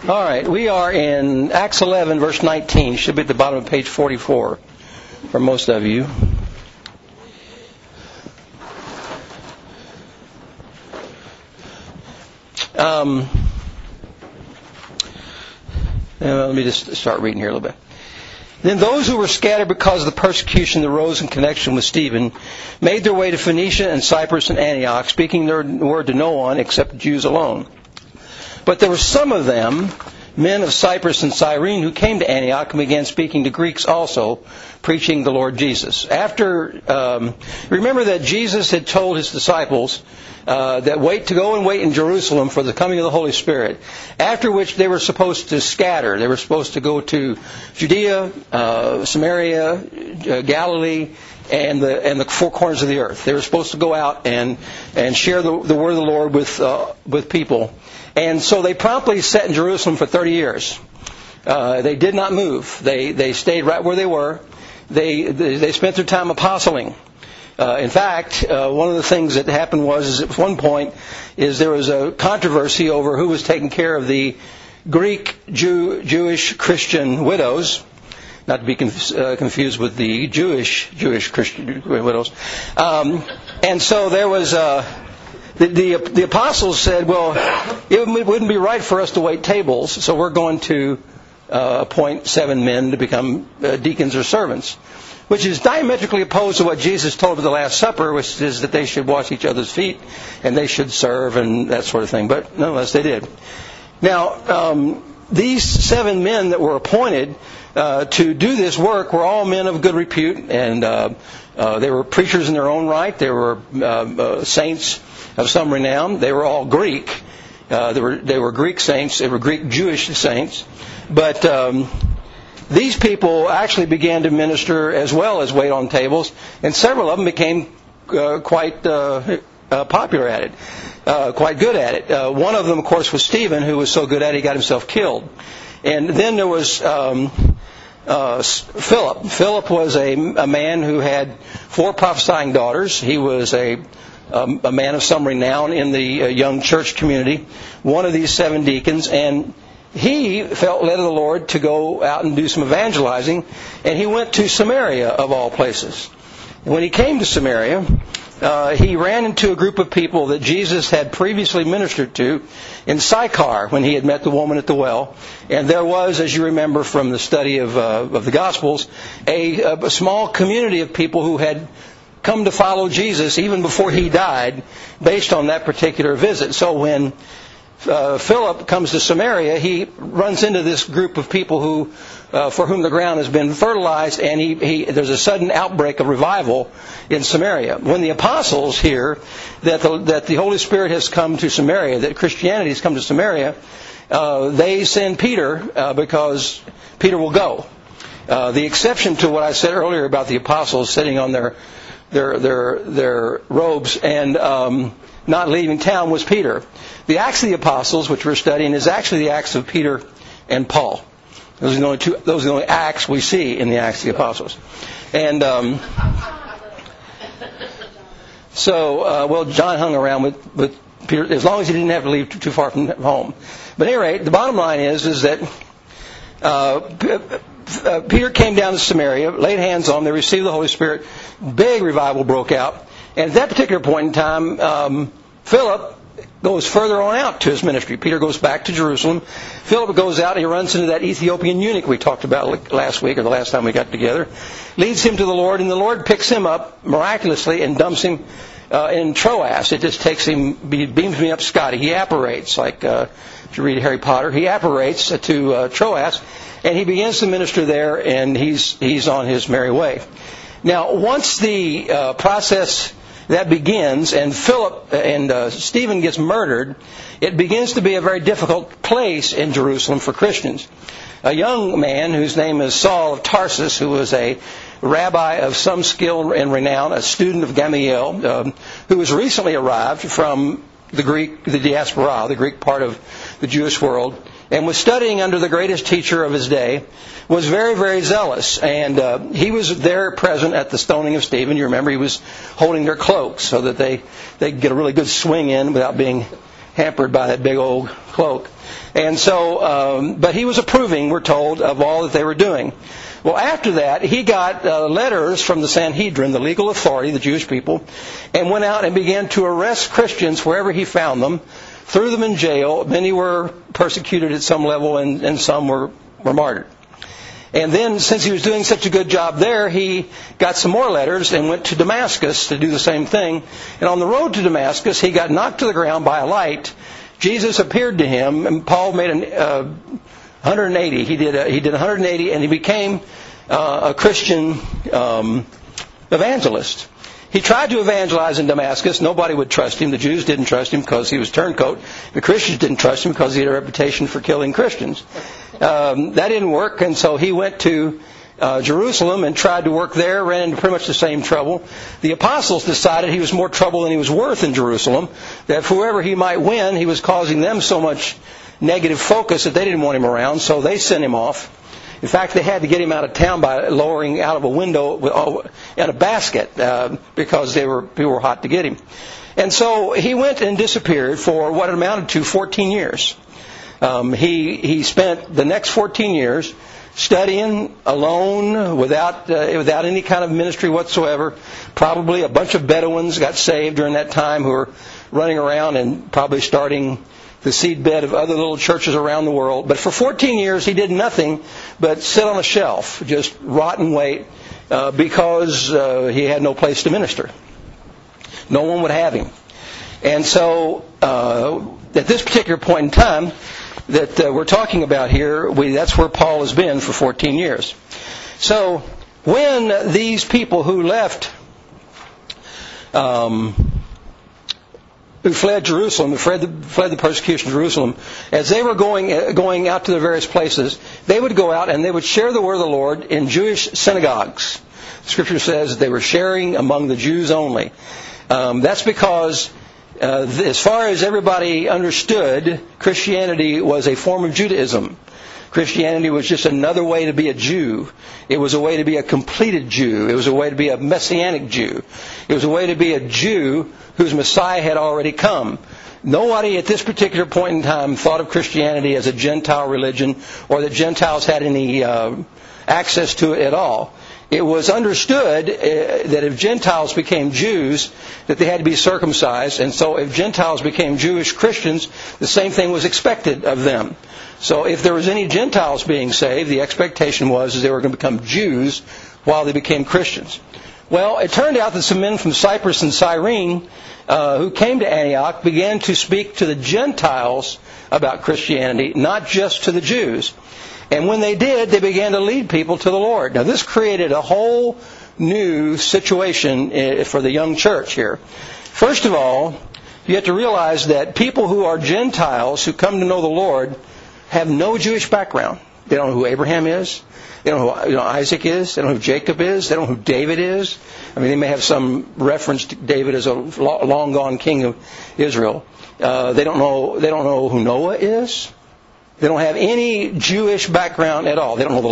All right, we are in Acts 11, verse 19. Should be at the bottom of page 44 for most of you. Let me just start reading here a little bit. Then those who were scattered because of the persecution that arose in connection with Stephen made their way to Phoenicia and Cyprus and Antioch, speaking their word to no one except Jews alone. But there were some of them, men of Cyprus and Cyrene, who came to Antioch and began speaking to Greeks also, preaching the Lord Jesus. Remember that Jesus had told his disciples that go and wait in Jerusalem for the coming of the Holy Spirit, after which they were supposed to scatter. They were supposed to go to Judea, Samaria, Galilee, and the four corners of the earth. They were supposed to go out and share the word of the Lord with people. And so they promptly sat in Jerusalem for 30 years. They did not move. They stayed right where they were. They spent their time apostling. In fact, one of the things that happened was at one point there was a controversy over who was taking care of the Greek Jewish Christian widows, not to be confused with the Jewish Christian widows. And so there was the apostles said, well, it wouldn't be right for us to wait tables, so we're going to appoint 7 men to become deacons or servants, which is diametrically opposed to what Jesus told at the Last Supper, which is that they should wash each other's feet and they should serve and that sort of thing. But nonetheless, they did. Now, these 7 men that were appointed to do this work were all men of good repute, and they were preachers in their own right. They were saints of some renown. They were all Greek. They were Greek saints. They were Greek Jewish saints. But these people actually began to minister as well as wait on tables, and several of them became quite popular at it, quite good at it. One of them, of course, was Stephen, who was so good at it he got himself killed. And then there was Philip. Philip was a man who had 4 prophesying daughters. He was a man of some renown in the young church community, one of these 7 deacons, and he felt led of the Lord to go out and do some evangelizing, and he went to Samaria, of all places. When he came to Samaria, he ran into a group of people that Jesus had previously ministered to in Sychar when he had met the woman at the well. And there was, as you remember from the study of the Gospels, a small community of people who had come to follow Jesus even before he died based on that particular visit. So when Philip comes to Samaria, he runs into this group of people who, for whom the ground has been fertilized, and there's a sudden outbreak of revival in Samaria. When the apostles hear that the Holy Spirit has come to Samaria, that Christianity has come to Samaria, they send Peter because Peter will go. The exception to what I said earlier about the apostles sitting on their robes and not leaving town was Peter. The Acts of the Apostles, which we're studying, is actually the Acts of Peter and Paul. Those are the only acts we see in the Acts of the Apostles. And John hung around with Peter as long as he didn't have to leave too far from home. But at any rate, the bottom line is that Peter came down to Samaria, laid hands on them, they received the Holy Spirit, big revival broke out. And at that particular point in time, Philip goes further on out to his ministry. Peter goes back to Jerusalem. Philip goes out and he runs into that Ethiopian eunuch we talked about last week or the last time we got together, leads him to the Lord, and the Lord picks him up miraculously and dumps him in Troas. It just takes him, beams me up Scotty. He apparates, like if you read Harry Potter, he apparates to Troas, and he begins to minister there, and he's on his merry way. Now, once the process that begins, and Philip and Stephen gets murdered, it begins to be a very difficult place in Jerusalem for Christians. A young man whose name is Saul of Tarsus, who was a rabbi of some skill and renown, a student of Gamaliel, who was recently arrived from the diaspora, the Greek part of the Jewish world, and was studying under the greatest teacher of his day, was very, very zealous. And he was there present at the stoning of Stephen. You remember he was holding their cloaks so that they could get a really good swing in without being hampered by that big old cloak. And so, but he was approving, we're told, of all that they were doing. Well, after that, he got letters from the Sanhedrin, the legal authority, the Jewish people, and went out and began to arrest Christians wherever he found them, threw them in jail. Many were persecuted at some level, and some were martyred. And then, since he was doing such a good job there, he got some more letters and went to Damascus to do the same thing. And on the road to Damascus, he got knocked to the ground by a light. Jesus appeared to him, and Paul made 180. He did 180, and he became a Christian evangelist. He tried to evangelize in Damascus. Nobody would trust him. The Jews didn't trust him because he was turncoat. The Christians didn't trust him because he had a reputation for killing Christians. That didn't work, and so he went to Jerusalem and tried to work there, ran into pretty much the same trouble. The apostles decided he was more trouble than he was worth in Jerusalem, that whoever he might win, he was causing them so much negative focus that they didn't want him around, so they sent him off. In fact, they had to get him out of town by lowering out of a window in a basket because people were hot to get him. And so he went and disappeared for what amounted to 14 years. He spent the next 14 years studying alone, without any kind of ministry whatsoever. Probably a bunch of Bedouins got saved during that time who were running around and probably starting the seedbed of other little churches around the world. But for 14 years he did nothing but sit on a shelf, just rot and wait, because he had no place to minister. No one would have him. And so at this particular point in time that we're talking about here, that's where Paul has been for 14 years. So when these people who left, who fled Jerusalem, who fled the persecution of Jerusalem, as they were going out to the various places, they would go out and they would share the word of the Lord in Jewish synagogues. Scripture says they were sharing among the Jews only. That's because as far as everybody understood, Christianity was a form of Judaism. Christianity was just another way to be a Jew. It was a way to be a completed Jew. It was a way to be a messianic Jew. It was a way to be a Jew whose Messiah had already come. Nobody at this particular point in time thought of Christianity as a Gentile religion or that Gentiles had any access to it at all. It was understood that if Gentiles became Jews, that they had to be circumcised. And so if Gentiles became Jewish Christians, the same thing was expected of them. So if there was any Gentiles being saved, the expectation was they were going to become Jews while they became Christians. Well, it turned out that some men from Cyprus and Cyrene who came to Antioch began to speak to the Gentiles about Christianity, not just to the Jews. And when they did, they began to lead people to the Lord. Now, this created a whole new situation for the young church here. First of all, you have to realize that people who are Gentiles who come to know the Lord have no Jewish background. They don't know who Abraham is. They don't know who Isaac is. They don't know who Jacob is. They don't know who David is. I mean, they may have some reference to David as a long-gone king of Israel. They don't know who Noah is. They don't have any Jewish background at all. They don't know the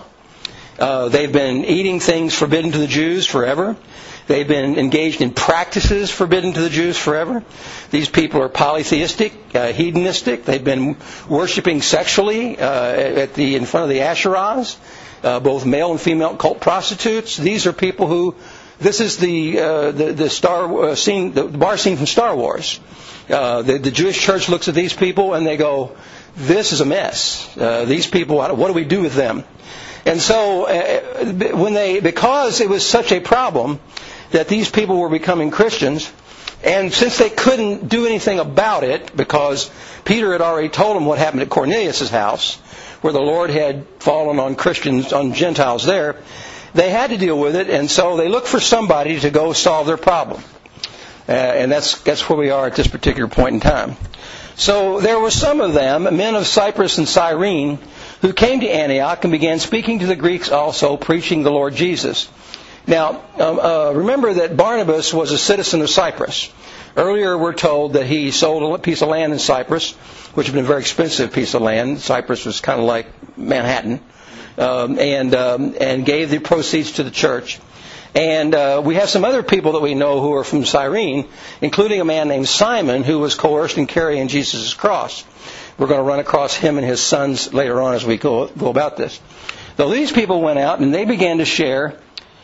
law. They've been eating things forbidden to the Jews forever. They've been engaged in practices forbidden to the Jews forever. These people are polytheistic, hedonistic. They've been worshiping sexually in front of the Asherahs, both male and female cult prostitutes. These are people who. This is the star scene, the bar scene from Star Wars. The Jewish church looks at these people and they go, "This is a mess. These people, what do we do with them?" And so, because it was such a problem that these people were becoming Christians, and since they couldn't do anything about it, because Peter had already told them what happened at Cornelius' house, where the Lord had fallen on Christians, on Gentiles there, they had to deal with it, and so they looked for somebody to go solve their problem. And that's where we are at this particular point in time. So there were some of them, men of Cyprus and Cyrene, who came to Antioch and began speaking to the Greeks also, preaching the Lord Jesus. Now, remember that Barnabas was a citizen of Cyprus. Earlier we're told that he sold a piece of land in Cyprus, which had been a very expensive piece of land. Cyprus was kind of like Manhattan, and gave the proceeds to the church. And we have some other people that we know who are from Cyrene, including a man named Simon who was coerced in carrying Jesus' cross. We're going to run across him and his sons later on as we go about this. So these people went out and they began to share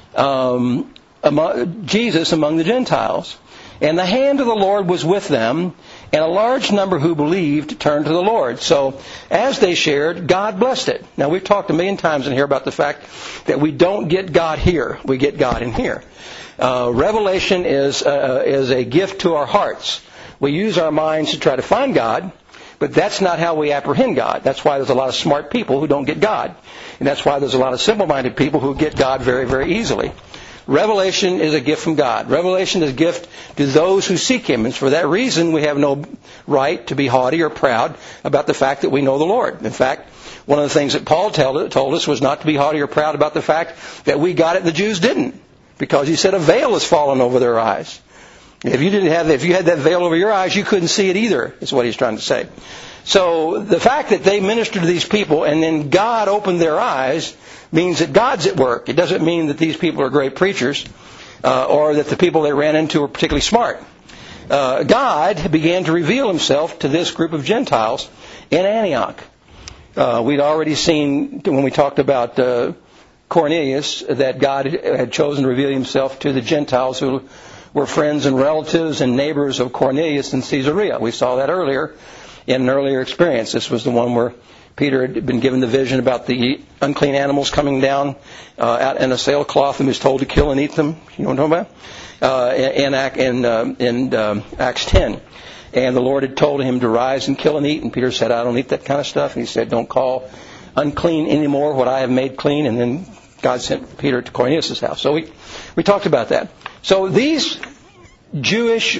Jesus among the Gentiles. And the hand of the Lord was with them, and a large number who believed turned to the Lord. So as they shared, God blessed it. Now, we've talked a million times in here about the fact that we don't get God here. We get God in here. Revelation is a gift to our hearts. We use our minds to try to find God, but that's not how we apprehend God. That's why there's a lot of smart people who don't get God. And that's why there's a lot of simple-minded people who get God very, very easily. Revelation is a gift from God. Revelation is a gift to those who seek Him. And for that reason, we have no right to be haughty or proud about the fact that we know the Lord. In fact, one of the things that Paul told us was not to be haughty or proud about the fact that we got it and the Jews didn't. Because he said a veil has fallen over their eyes. If you had that veil over your eyes, you couldn't see it either, is what he's trying to say. So the fact that they ministered to these people and then God opened their eyes means that God's at work. It doesn't mean that these people are great preachers or that the people they ran into are particularly smart. God began to reveal Himself to this group of Gentiles in Antioch. We'd already seen when we talked about Cornelius that God had chosen to reveal Himself to the Gentiles who were friends and relatives and neighbors of Cornelius in Caesarea. We saw that earlier in an earlier experience. This was the one where Peter had been given the vision about the unclean animals coming down out in a sailcloth and was told to kill and eat them. You know what I'm talking about? In Acts 10. And the Lord had told him to rise and kill and eat. And Peter said, I don't eat that kind of stuff. And he said, don't call unclean anymore what I have made clean. And then God sent Peter to Cornelius' house. So we talked about that. So these Jewish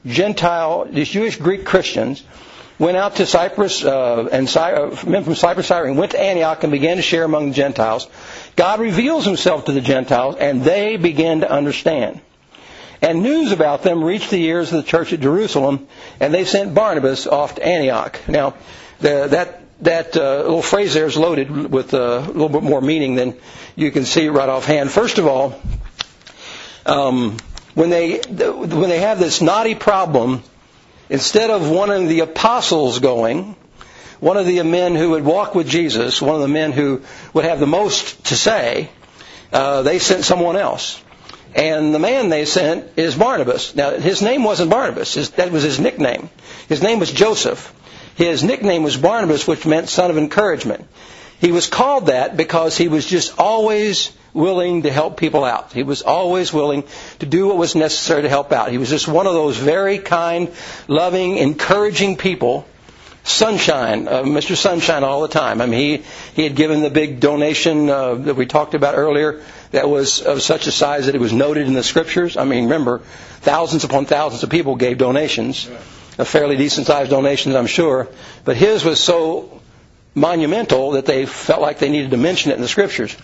Greek Christians went out to Cyprus, men from Cyprus, Cyrene, went to Antioch and began to share among the Gentiles. God reveals Himself to the Gentiles, and they began to understand. And news about them reached the ears of the church at Jerusalem, and they sent Barnabas off to Antioch. Now, that little phrase there is loaded with a little bit more meaning than you can see right offhand. First of all, when they have this knotty problem, instead of one of the apostles going, one of the men who would walk with Jesus, one of the men who would have the most to say, they sent someone else. And the man they sent is Barnabas. Now, his name wasn't Barnabas. That was his nickname. His name was Joseph. His nickname was Barnabas, which meant son of encouragement. He was called that because he was just always willing to help people out. He was always willing to do what was necessary to help out. He was just one of those very kind, loving, encouraging people. Sunshine, Mr. Sunshine all the time. I mean, he had given the big donation that we talked about earlier that was of such a size that it was noted in the Scriptures. I mean, remember, thousands upon thousands of people gave donations, fairly decent-sized donations, I'm sure. But his was so monumental that they felt like they needed to mention it in the Scriptures.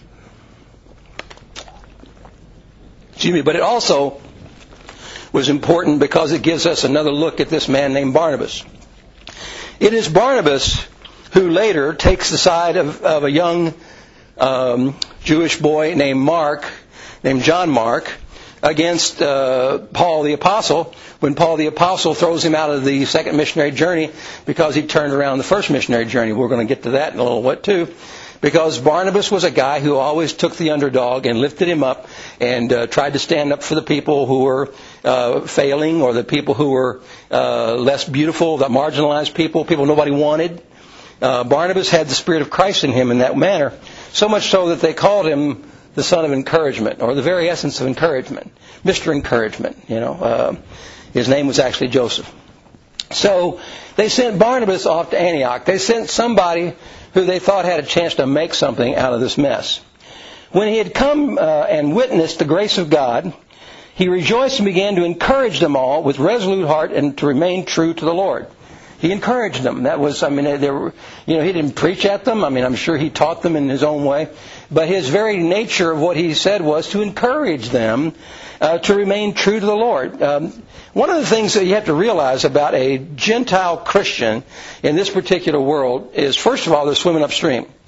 Excuse me, but it also was important because it gives us another look at this man named Barnabas. It is Barnabas who later takes the side of a young Jewish boy named John Mark, against Paul the Apostle, when Paul the Apostle throws him out of the second missionary journey because he turned around the first missionary journey. We're going to get to that in a little bit too. Because Barnabas was a guy who always took the underdog and lifted him up and tried to stand up for the people who were failing or the people who were less beautiful, the marginalized people nobody wanted. Barnabas had the Spirit of Christ in him in that manner, so much so that they called him the son of encouragement, or the very essence of encouragement, Mr. Encouragement. His name was actually Joseph. So they sent Barnabas off to Antioch. They sent somebody who they thought had a chance to make something out of this mess. When he had come and witnessed the grace of God, he rejoiced and began to encourage them all with resolute heart and to remain true to the Lord. He encouraged them. That was, he didn't preach at them. I'm sure he taught them in his own way. But his very nature of what he said was to encourage them to remain true to the Lord. One of the things that you have to realize about a Gentile Christian in this particular world is, first of all, they're swimming upstream.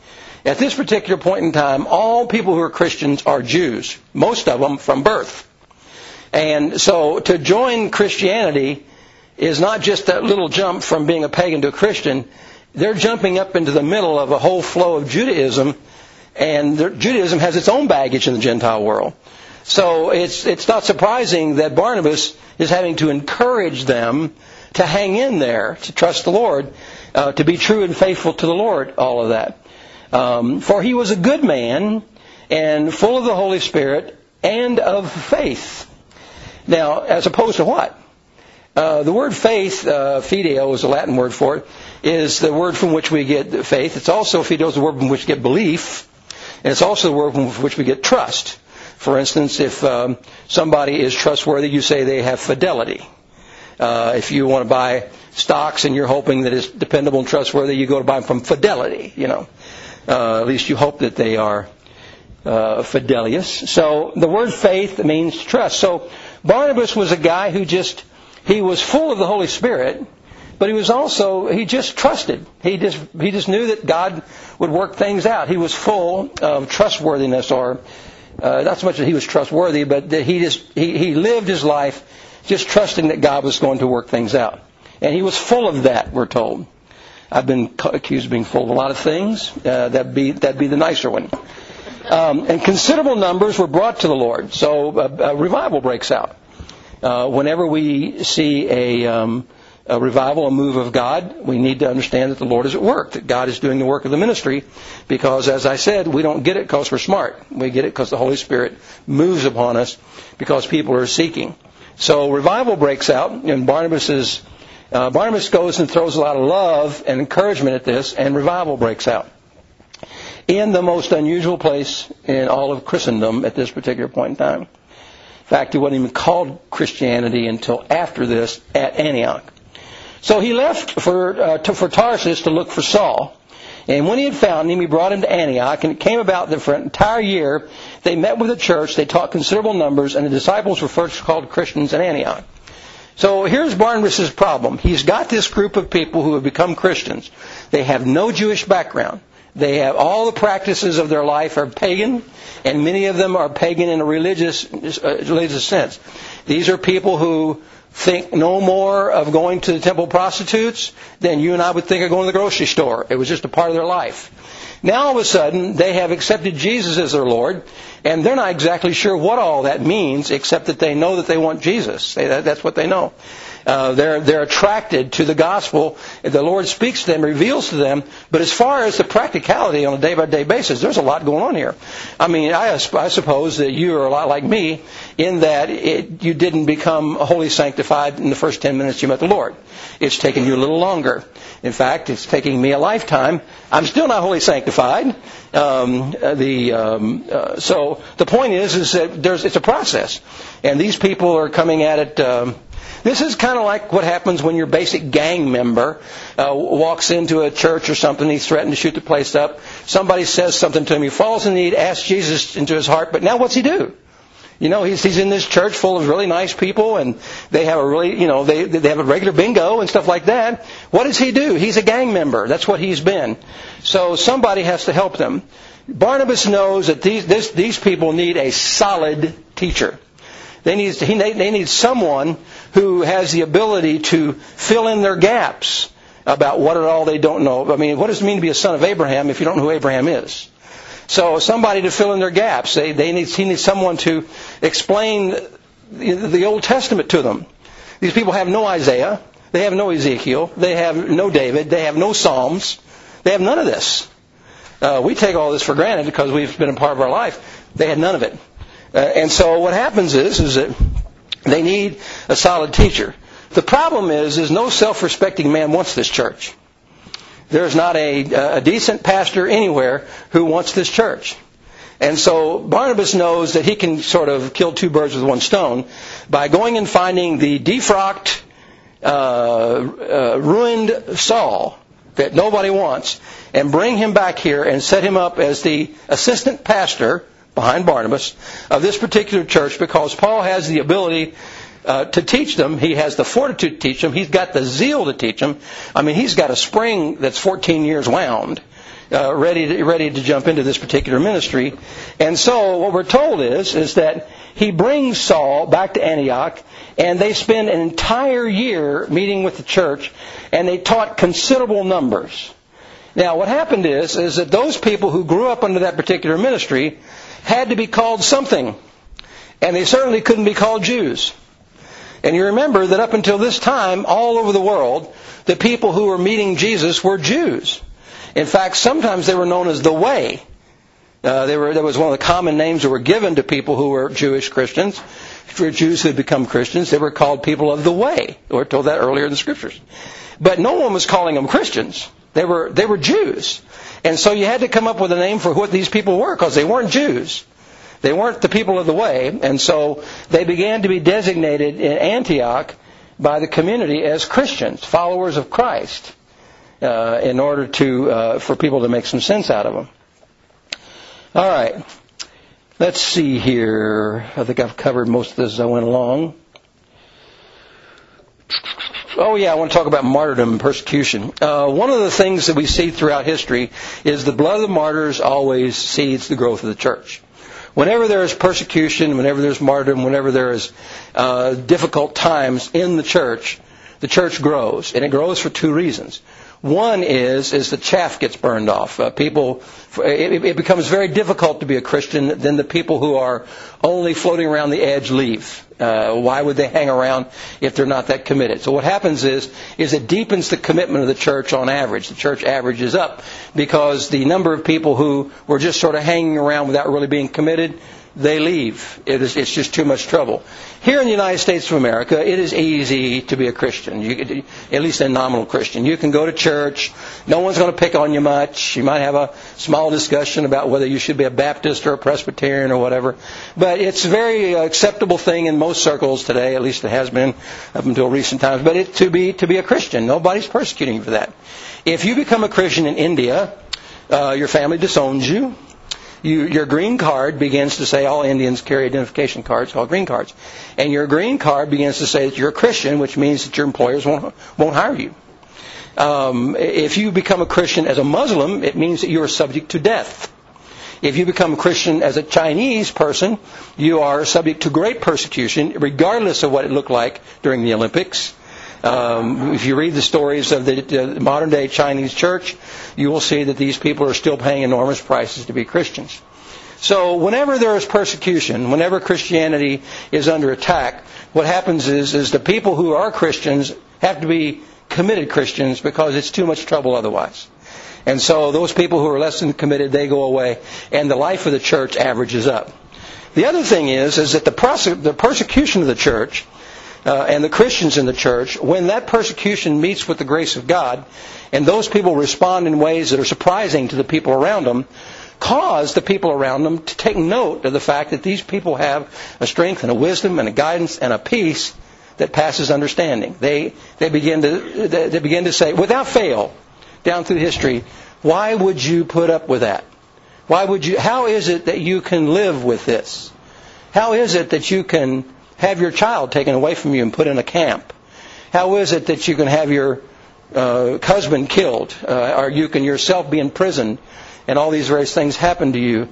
At this particular point in time, all people who are Christians are Jews, most of them from birth. And so to join Christianity is not just that little jump from being a pagan to a Christian. They're jumping up into the middle of a whole flow of Judaism, and Judaism has its own baggage in the Gentile world. So it's not surprising that Barnabas is having to encourage them to hang in there, to trust the Lord, to be true and faithful to the Lord, all of that. For he was a good man and full of the Holy Spirit and of faith. Now, as opposed to what? The word faith, fideo is a Latin word for it, is the word from which we get faith. It's also, fideo is the word from which we get belief. And it's also the word from which we get trust. For instance, if somebody is trustworthy, you say they have fidelity. If you want to buy stocks and you're hoping that it's dependable and trustworthy, you go to buy them from Fidelity, at least you hope that they are fidelious. So the word faith means trust. So Barnabas was a guy who he was full of the Holy Spirit, but he just trusted. He just knew that God would work things out. He was full of trustworthiness, or not so much that he was trustworthy, but that he lived his life just trusting that God was going to work things out. And he was full of that, we're told. I've been accused of being full of a lot of things. That'd be the nicer one. And considerable numbers were brought to the Lord. So a revival breaks out. Whenever we see a revival, a move of God, we need to understand that the Lord is at work, that God is doing the work of the ministry, because, as I said, we don't get it because we're smart. We get it because the Holy Spirit moves upon us because people are seeking. So revival breaks out, and Barnabas goes and throws a lot of love and encouragement at this, and revival breaks out in the most unusual place in all of Christendom at this particular point in time. In fact, it wasn't even called Christianity until after this at Antioch. So he left for Tarsus to look for Saul. And when he had found him, he brought him to Antioch. And it came about that for an entire year, they met with the church, they taught considerable numbers, and the disciples were first called Christians in Antioch. So here's Barnabas' problem. He's got this group of people who have become Christians. They have no Jewish background. They have all the practices of their life are pagan, and many of them are pagan in a religious sense. These are people who think no more of going to the temple prostitutes than you and I would think of going to the grocery store. It was just a part of their life. Now all of a sudden, they have accepted Jesus as their Lord, and they're not exactly sure what all that means, except that they know that they want Jesus. That's what they know. They're attracted to the gospel. The Lord speaks to them, reveals to them. But as far as the practicality on a day-by-day basis, there's a lot going on here. I mean, I suppose that you are a lot like me in that you didn't become wholly sanctified in the first 10 minutes you met the Lord. It's taken you a little longer. In fact, it's taking me a lifetime. I'm still not wholly sanctified. So the point is that it's a process. And these people are coming at it. This is kind of like what happens when your basic gang member walks into a church or something. He's threatened to shoot the place up. Somebody says something to him. He falls in need, asks Jesus into his heart. But now what's he do? He's in this church full of really nice people, and they have they have a regular bingo and stuff like that. What does he do? He's a gang member. That's what he's been. So somebody has to help them. Barnabas knows that these people need a solid teacher. They need someone who has the ability to fill in their gaps about what at all they don't know. I mean, what does it mean to be a son of Abraham if you don't know who Abraham is? So somebody to fill in their gaps. He needs someone to explain the Old Testament to them. These people have no Isaiah. They have no Ezekiel. They have no David. They have no Psalms. They have none of this. We take all this for granted because we've been a part of our life. They had none of it. And so what happens is that they need a solid teacher. The problem is no self-respecting man wants this church. There's not a decent pastor anywhere who wants this church. And so Barnabas knows that he can sort of kill two birds with one stone by going and finding the defrocked, ruined Saul that nobody wants and bring him back here and set him up as the assistant pastor behind Barnabas of this particular church, because Paul has the ability to teach them. He has the fortitude to teach them. He's got the zeal to teach them. I mean, he's got a spring that's 14 years wound, ready to jump into this particular ministry. And so what we're told is that he brings Saul back to Antioch, and they spend an entire year meeting with the church, and they taught considerable numbers. Now, what happened is that those people who grew up under that particular ministry had to be called something, and they certainly couldn't be called Jews. And you remember that up until this time, all over the world, the people who were meeting Jesus were Jews. In fact, sometimes they were known as the Way. There was one of the common names that were given to people who were Jewish Christians. For Jews who had become Christians, they were called people of the Way. We're told that earlier in the Scriptures. But no one was calling them Christians. They were Jews. And so you had to come up with a name for what these people were, because they weren't Jews. They weren't the people of the Way. And so they began to be designated in Antioch by the community as Christians, followers of Christ, in order for people to make some sense out of them. All right. Let's see here. I think I've covered most of this as I went along. Oh, yeah, I want to talk about martyrdom and persecution. One of the things that we see throughout history is the blood of the martyrs always seeds the growth of the church. Whenever there is persecution, whenever there's martyrdom, whenever there is difficult times in the church grows. And it grows for two reasons. One is the chaff gets burned off. It becomes very difficult to be a Christian. Then the people who are only floating around the edge leave. Why would they hang around if they're not that committed? So what happens is it deepens the commitment of the church on average. The church averages up because the number of people who were just sort of hanging around without really being committed, they leave. It's just too much trouble. Here in the United States of America, it is easy to be a Christian, at least a nominal Christian. You can go to church. No one's going to pick on you much. You might have a small discussion about whether you should be a Baptist or a Presbyterian or whatever. But it's a very acceptable thing in most circles today, at least it has been up until recent times. But to be a Christian, nobody's persecuting you for that. If you become a Christian in India, your family disowns you. Your green card begins to say, all Indians carry identification cards called green cards. And your green card begins to say that you're a Christian, which means that your employers won't hire you. If you become a Christian as a Muslim, it means that you are subject to death. If you become a Christian as a Chinese person, you are subject to great persecution, regardless of what it looked like during the Olympics. If you read the stories of the modern-day Chinese church, you will see that these people are still paying enormous prices to be Christians. So whenever there is persecution, whenever Christianity is under attack, what happens is the people who are Christians have to be committed Christians because it's too much trouble otherwise. And so those people who are less than committed, they go away, and the life of the church averages up. The other thing is that the persecution of the church and the Christians in the church, when that persecution meets with the grace of God, and those people respond in ways that are surprising to the people around them, cause the people around them to take note of the fact that these people have a strength and a wisdom and a guidance and a peace that passes understanding. They begin to say, without fail, down through history, why would you put up with that? How is it that you can live with this? How is it that you can have your child taken away from you and put in a camp? How is it that you can have your husband killed, or you can yourself be imprisoned, and all these various things happen to you?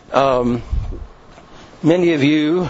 Many of you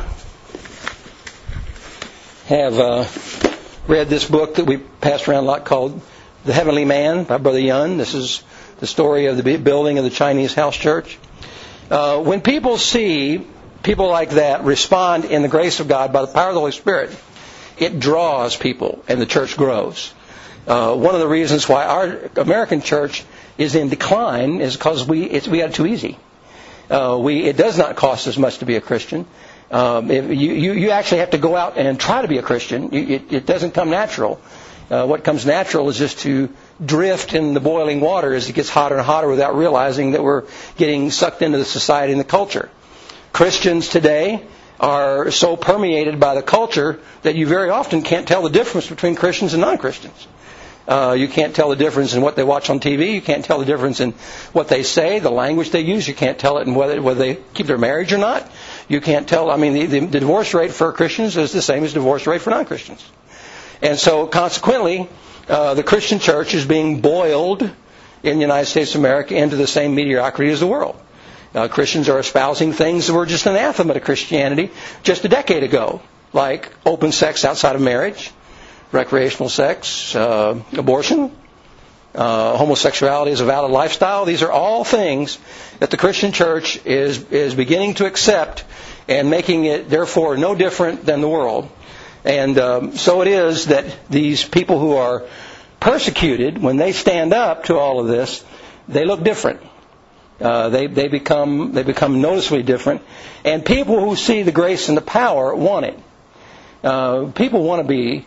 have read this book that we passed around a lot called The Heavenly Man by Brother Yun. This is the story of the building of the Chinese house church. When people see people like that respond in the grace of God by the power of the Holy Spirit, it draws people and the church grows. One of the reasons why our American church is in decline is because we got it too easy. It does not cost as much to be a Christian. You actually have to go out and try to be a Christian. It doesn't come natural. What comes natural is just to drift in the boiling water as it gets hotter and hotter without realizing that we're getting sucked into the society and the culture. Christians today are so permeated by the culture that you very often can't tell the difference between Christians and non-Christians. You can't tell the difference in what they watch on TV. You can't tell the difference in what they say, the language they use. You can't tell it in whether they keep their marriage or not. You can't tell. I mean, the divorce rate for Christians is the same as the divorce rate for non-Christians. And so, consequently, the Christian church is being boiled in the United States of America into the same mediocrity as the world. Christians are espousing things that were just anathema to Christianity just a decade ago, like open sex outside of marriage, recreational sex, abortion, homosexuality as a valid lifestyle. These are all things that the Christian church is beginning to accept and making it, therefore, no different than the world. And so it is that these people who are persecuted, when they stand up to all of this, they look different. They become noticeably different. And people who see the grace and the power want it. People want to be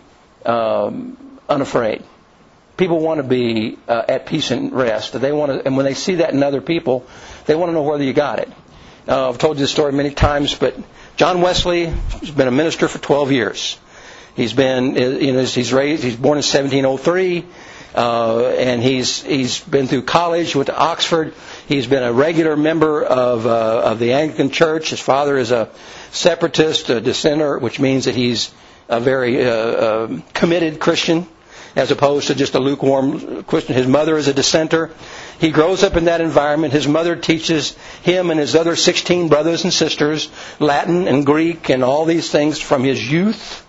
unafraid. People want to be at peace and rest. They want to, and when they see that in other people, they want to know whether you got it. I've told you this story many times, but John Wesley has been a minister for 12 years. He's been, he's born in 1703, and he's been through college, went to Oxford. He's been a regular member of the Anglican Church. His father is a separatist, a dissenter, which means that he's a very committed Christian, as opposed to just a lukewarm Christian. His mother is a dissenter. He grows up in that environment. His mother teaches him and his other 16 brothers and sisters Latin and Greek and all these things from his youth.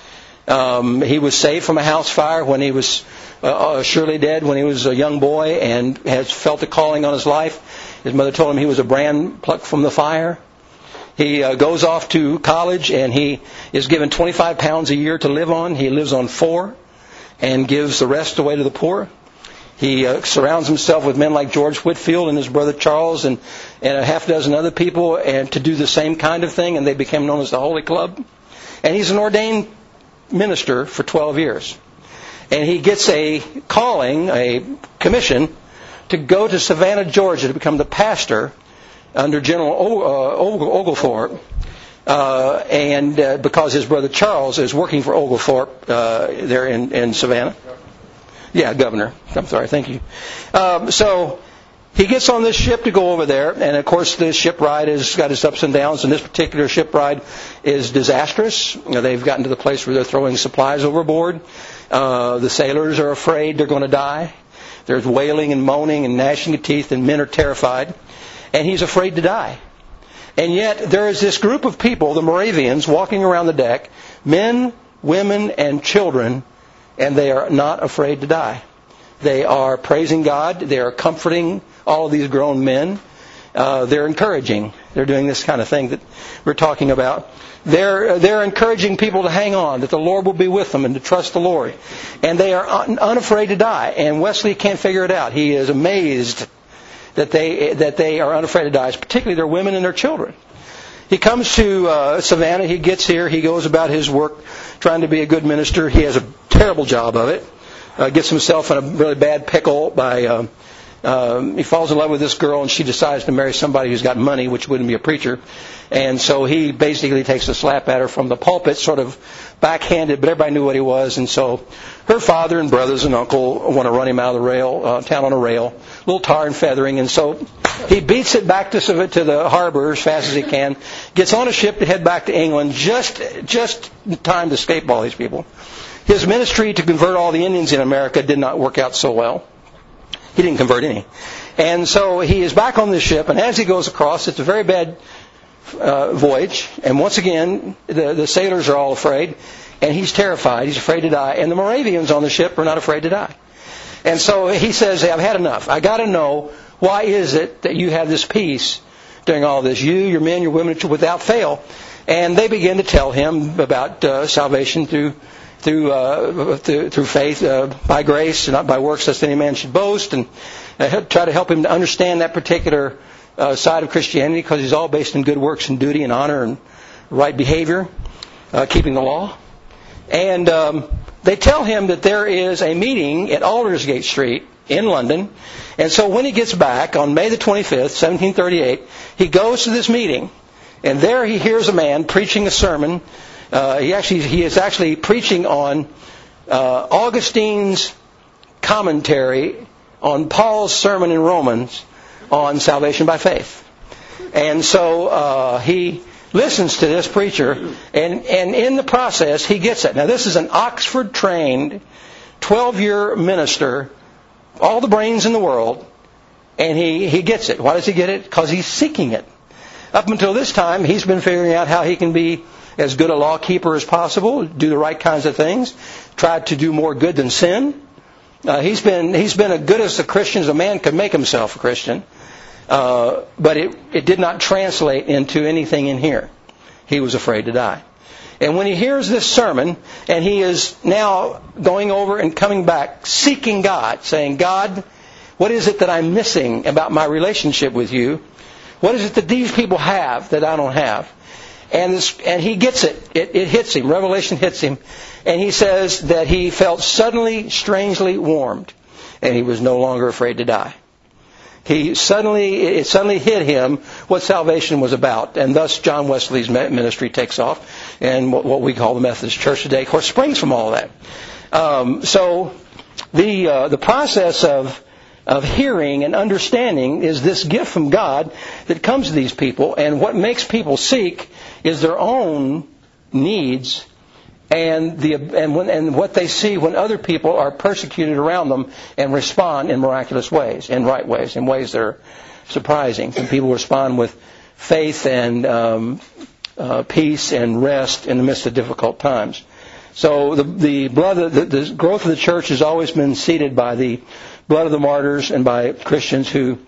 He was saved from a house fire when he was surely dead when he was a young boy, and has felt a calling on his life. His mother told him he was a brand plucked from the fire. He goes off to college, and he is given 25 pounds a year to live on. He lives on 4 and gives the rest away to the poor. He surrounds himself with men like George Whitefield and his brother Charles and a half dozen other people, and to do the same kind of thing, and they became known as the Holy Club. And he's an ordained minister for 12 years. And he gets a calling, a commission, to go to Savannah, Georgia, to become the pastor under General Oglethorpe, and because his brother Charles is working for Oglethorpe there in Savannah. Yeah, governor. I'm sorry, thank you. So he gets on this ship to go over there, and of course this ship ride has got its ups and downs, and this particular ship ride is disastrous. They've gotten to the place where they're throwing supplies overboard. The sailors are afraid they're going to die. There's wailing and moaning and gnashing of teeth, and men are terrified. And he's afraid to die. And yet there is this group of people, the Moravians, walking around the deck, men, women, and children, and they are not afraid to die. They are praising God. They are comforting all of these grown men. They're encouraging. They're doing this kind of thing that we're talking about. They're encouraging people to hang on, that the Lord will be with them, and to trust the Lord. And they are unafraid to die. And Wesley can't figure it out. He is amazed that they are unafraid to die, particularly their women and their children. He comes to Savannah. He gets here. He goes about his work trying to be a good minister. He has a terrible job of it. Gets himself in a really bad pickle by... he falls in love with this girl, and she decides to marry somebody who's got money, which wouldn't be a preacher. And so he basically takes a slap at her from the pulpit, sort of backhanded, but everybody knew what he was. And so her father and brothers and uncle want to run him out of the town on a rail, a little tar and feathering. And so he beats it back to the harbor as fast as he can, gets on a ship to head back to England, just in time to escape all these people. His ministry to convert all the Indians in America did not work out so well. He didn't convert any. And so he is back on this ship, and as he goes across, it's a very bad voyage. And once again, the sailors are all afraid, and he's terrified. He's afraid to die. And the Moravians on the ship are not afraid to die. And so he says, I've had enough. I got to know, why is it that you have this peace during all this? You, your men, your women, without fail. And they begin to tell him about salvation through faith, by grace, and not by works, lest any man should boast, and try to help him to understand that particular side of Christianity, because it's all based in good works and duty and honor and right behavior, keeping the law. And they tell him that there is a meeting at Aldersgate Street in London. And so when he gets back on May the 25th, 1738, he goes to this meeting, and there he hears a man preaching a sermon. He is actually preaching on Augustine's commentary on Paul's sermon in Romans on salvation by faith. And so he listens to this preacher, and in the process, he gets it. Now, this is an Oxford-trained, 12-year minister, all the brains in the world, and he gets it. Why does he get it? Because he's seeking it. Up until this time, he's been figuring out how he can be as good a lawkeeper as possible, do the right kinds of things, try to do more good than sin. He's been as good as a Christian as a man could make himself a Christian. But it did not translate into anything in here. He was afraid to die. And when he hears this sermon, and he is now going over and coming back, seeking God, saying, God, what is it that I'm missing about my relationship with you? What is it that these people have that I don't have? And he gets it. It hits him. Revelation hits him. And he says that he felt suddenly, strangely warmed. And he was no longer afraid to die. It suddenly hit him what salvation was about. And thus John Wesley's ministry takes off. And what we call the Methodist Church today, of course, springs from all that. So the process of hearing and understanding is this gift from God that comes to these people. And what makes people seek is their own needs and what they see when other people are persecuted around them and respond in miraculous ways, in right ways, in ways that are surprising. And people respond with faith and peace and rest in the midst of difficult times. So the growth of the church has always been seeded by the blood of the martyrs and by Christians who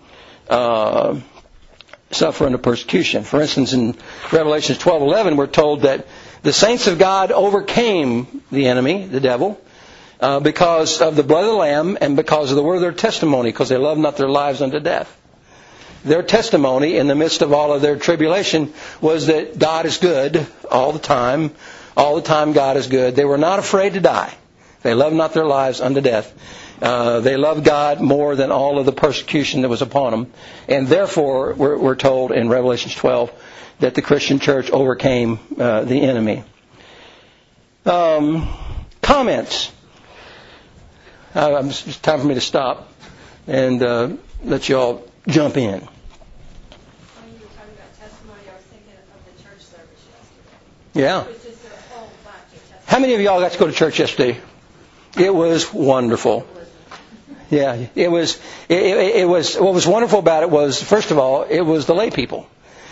suffer under persecution. For instance, in Revelation 12:11, we're told that the saints of God overcame the enemy, the devil, because of the blood of the Lamb and because of the word of their testimony, because they loved not their lives unto death. Their testimony in the midst of all of their tribulation was that God is good all the time. All the time God is good. They were not afraid to die. They loved not their lives unto death. They loved God more than all of the persecution that was upon them. And therefore, we're told in Revelation 12 that the Christian church overcame the enemy. Comments. It's time for me to stop and let you all jump in. When you were talking about testimony, I was thinking of the church service yesterday. Yeah. It was just a whole bunch of testimony. How many of y'all got to go to church yesterday? It was wonderful. Yeah, it was. What was wonderful about it was, first of all, it was the lay people.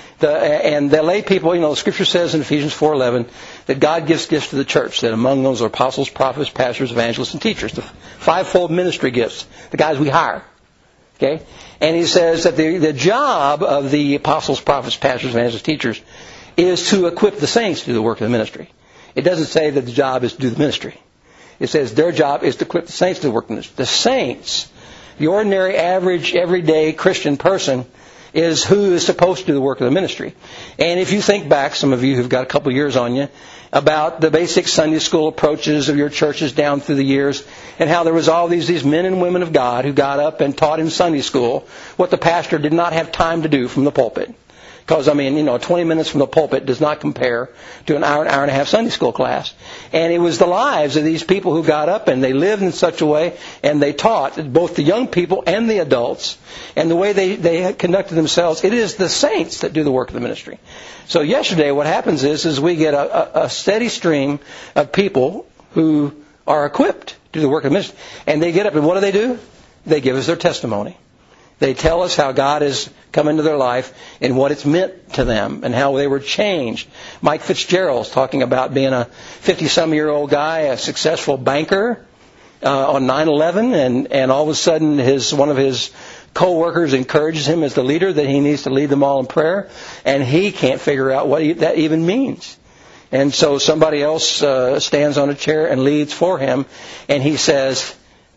And the lay people, the Scripture says in Ephesians 4:11 that God gives gifts to the church. That among those are apostles, prophets, pastors, evangelists, and teachers. The fivefold ministry gifts. The guys we hire. Okay, and he says that the job of the apostles, prophets, pastors, evangelists, teachers is to equip the saints to do the work of the ministry. It doesn't say that the job is to do the ministry. It says their job is to equip the saints to do the work of the ministry. The saints, the ordinary, average, everyday Christian person, is who is supposed to do the work of the ministry. And if you think back, some of you who've got a couple years on you, about the basic Sunday school approaches of your churches down through the years, and how there was all these men and women of God who got up and taught in Sunday school what the pastor did not have time to do from the pulpit. Because, 20 minutes from the pulpit does not compare to an hour and a half Sunday school class. And it was the lives of these people who got up and they lived in such a way and they taught both the young people and the adults. And the way they conducted themselves, it is the saints that do the work of the ministry. So yesterday what happens is we get a steady stream of people who are equipped to do the work of the ministry. And they get up and what do? They give us their testimony. They tell us how God has come into their life and what it's meant to them and how they were changed. Mike Fitzgerald's talking about being a 50-some-year-old guy, a successful banker on 9/11, and all of a sudden one of his co-workers encourages him as the leader that he needs to lead them all in prayer, and he can't figure out what that even means. And so somebody else stands on a chair and leads for him, and he says,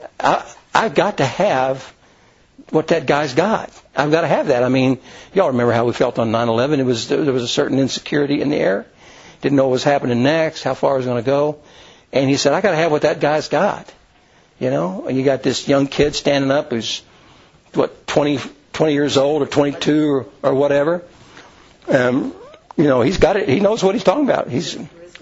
I've got to have what that guy's got. I've got to have that. Y'all remember how we felt on 9/11. There was a certain insecurity in the air. Didn't know what was happening next, how far it was going to go. And he said, I got to have what that guy's got. And you got this young kid standing up who's, 20 years old or 22 or whatever. He's got it. He knows what he's talking about. He's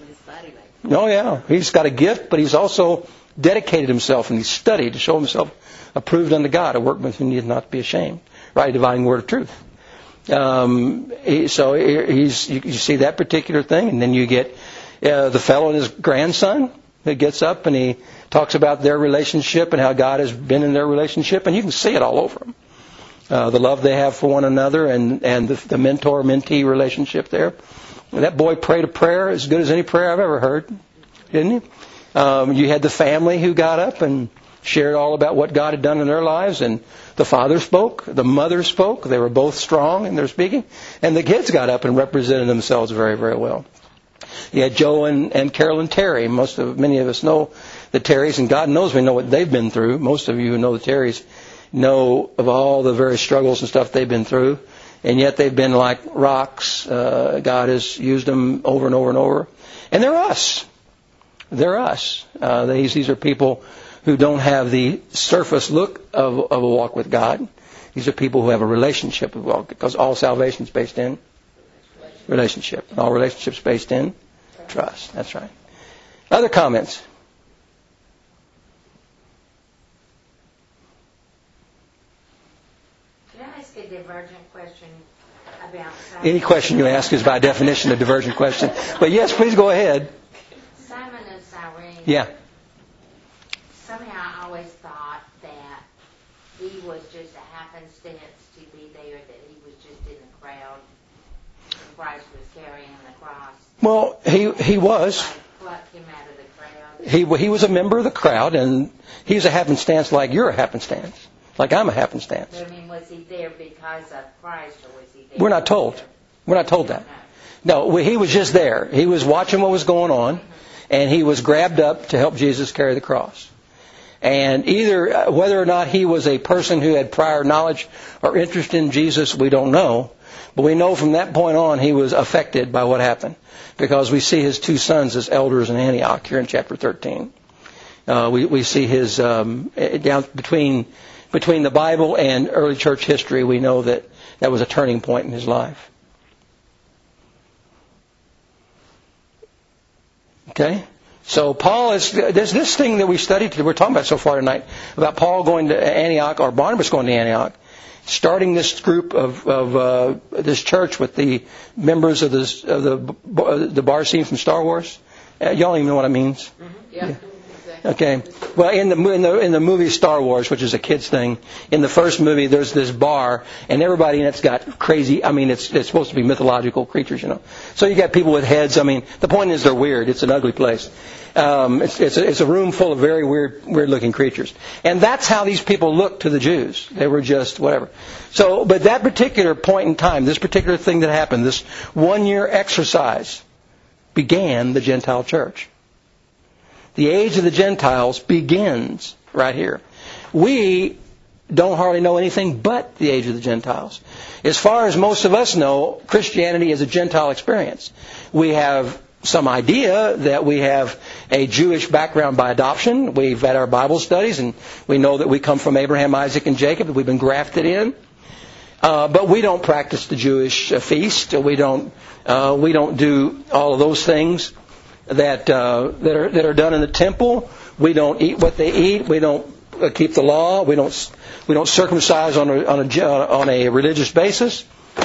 got a gift, but he's also dedicated himself and he's studied to show himself approved unto God, a workman who needs not to be ashamed, right? Dividing word of truth. You see that particular thing, and then you get the fellow and his grandson that gets up and he talks about their relationship and how God has been in their relationship, and you can see it all over them. The love they have for one another and the mentor-mentee relationship there. And that boy prayed a prayer as good as any prayer I've ever heard, didn't he? You had the family who got up and shared all about what God had done in their lives, and the father spoke, the mother spoke. They were both strong in their speaking, and the kids got up and represented themselves very, very well. You had Joe and Carolyn Terry. Many of us know the Terrys, and God knows we know what they've been through. Most of you who know the Terrys know of all the various struggles and stuff they've been through, and yet they've been like rocks. God has used them over and over and over. And they're us. They're us. These are people who don't have the surface look of a walk with God. These are people who have a relationship with God, because all salvation is based in relationship. All relationships based in trust. That's right. Other comments? Can I ask a divergent question about Simon? Any question you ask is by definition a divergent question. But yes, please go ahead. Simon of Cyrene. Yeah. Somehow I always thought that he was just a happenstance to be there, that he was just in the crowd when Christ was carrying the cross. Well, he was. Like plucked him out of the crowd. He was a member of the crowd, and he's a happenstance like you're a happenstance, like I'm a happenstance. But I mean, was he there because of Christ, or was he there? We're not told. We're not told that. No, he was just there. He was watching what was going on, and he was grabbed up to help Jesus carry the cross. And either whether or not he was a person who had prior knowledge or interest in Jesus, we don't know. But we know from that point on he was affected by what happened, because we see his two sons as elders in Antioch here in chapter 13. We see his down between the Bible and early church history. We know that was a turning point in his life. Okay. So Paul there's this thing that we studied, we're talking about so far tonight, about Paul going to Antioch, or Barnabas going to Antioch, starting this group of this church with the members of the bar scene from Star Wars. Y'all don't even know what it means. Mm-hmm. Yeah. Okay. Well, in the movie Star Wars, which is a kids thing, in the first movie there's this bar, and everybody in it's got crazy. I mean, it's supposed to be mythological creatures, you know. So you got people with heads. I mean, the point is they're weird. It's an ugly place. It's a room full of very weird looking creatures, and that's how these people looked to the Jews. They were just whatever. So, but that particular point in time, this particular thing that happened, this 1-year exercise, began the Gentile church. The age of the Gentiles begins right here. We don't hardly know anything but the age of the Gentiles. As far as most of us know, Christianity is a Gentile experience. We have some idea that we have a Jewish background by adoption. We've had our Bible studies, and we know that we come from Abraham, Isaac, and Jacob, that we've been grafted in. But we don't practice the Jewish feast. We don't do all of those things that are done in the temple. We don't eat what they eat. We don't keep the law. We don't circumcise on a religious basis,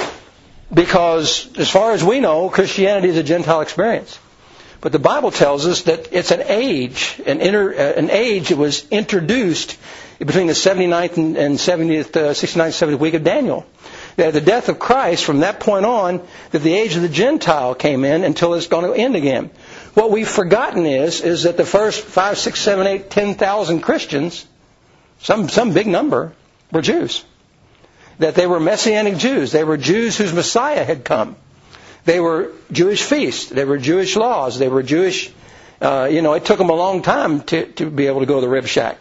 because as far as we know, Christianity is a Gentile experience. But the Bible tells us that it's an age, an age that was introduced between the 79th and 70th, 69th, 70th week of Daniel. At the death of Christ, from that point on, that the age of the Gentile came in until it's going to end again. What we've forgotten is that the first 5, 6, 7, 8, 10,000 Christians, some big number, were Jews. That they were Messianic Jews. They were Jews whose Messiah had come. They were Jewish feasts. They were Jewish laws. They were Jewish. It took them a long time to be able to go to the rib shack.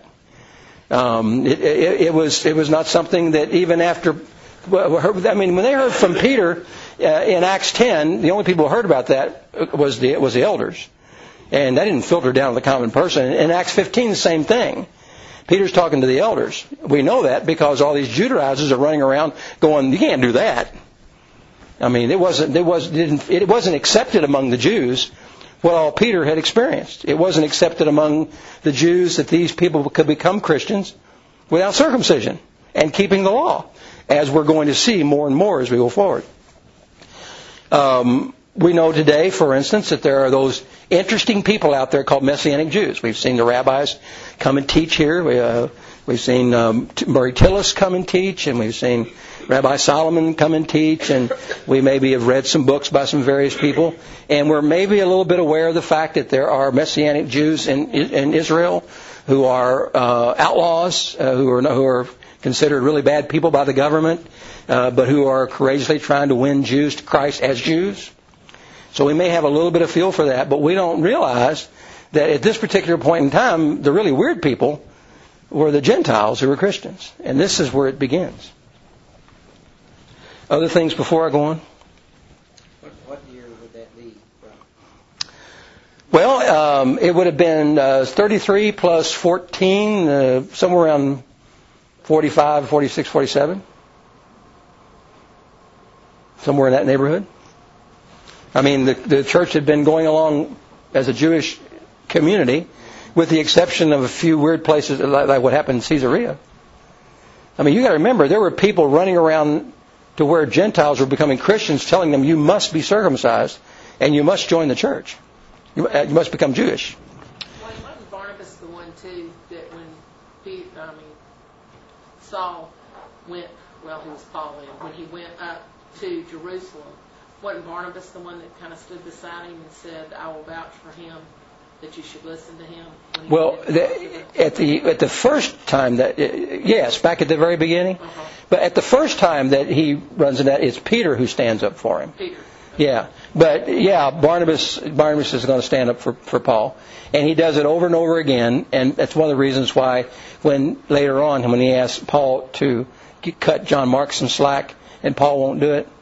It was not something that even after. I mean, when they heard from Peter in Acts 10, the only people who heard about that was the elders, and that didn't filter down to the common person. In Acts 15, the same thing. Peter's talking to the elders. We know that because all these Judaizers are running around going, "You can't do that." I mean, it wasn't accepted among the Jews what all Peter had experienced. It wasn't accepted among the Jews that these people could become Christians without circumcision. and keeping the law, as we're going to see more and more as we go forward. We know today, for instance, that there are those interesting people out there called Messianic Jews. We've seen the rabbis come and teach here. We've seen Murray Tillis come and teach, and we've seen Rabbi Solomon come and teach, and we maybe have read some books by some various people. And we're maybe a little bit aware of the fact that there are Messianic Jews in Israel who are outlaws, who are considered really bad people by the government, but who are courageously trying to win Jews to Christ as Jews. So we may have a little bit of feel for that, but we don't realize that at this particular point in time, the really weird people were the Gentiles who were Christians. And this is where it begins. Other things before I go on? What year would that be from? Well, it would have been 33 plus 14, somewhere around 45, 46, 47. Somewhere in that neighborhood. I mean, the church had been going along as a Jewish community, with the exception of a few weird places like what happened in Caesarea. I mean, you got to remember, there were people running around to where Gentiles were becoming Christians, telling them you must be circumcised and you must join the church. You must become Jewish. Well, wasn't Barnabas the one too that when Saul went, well, he was Paul then, when he went up to Jerusalem, wasn't Barnabas the one that kind of stood beside him and said, I will vouch for him, that you should listen to him? Well, at the first time that, yes, back at the very beginning, but at the first time that he runs in that, it's Peter who stands up for him. Peter. Yeah, but yeah, Barnabas is going to stand up for Paul, and he does it over and over again, and that's one of the reasons why when later on when he asked Paul to cut John Mark some slack, and Paul won't do it,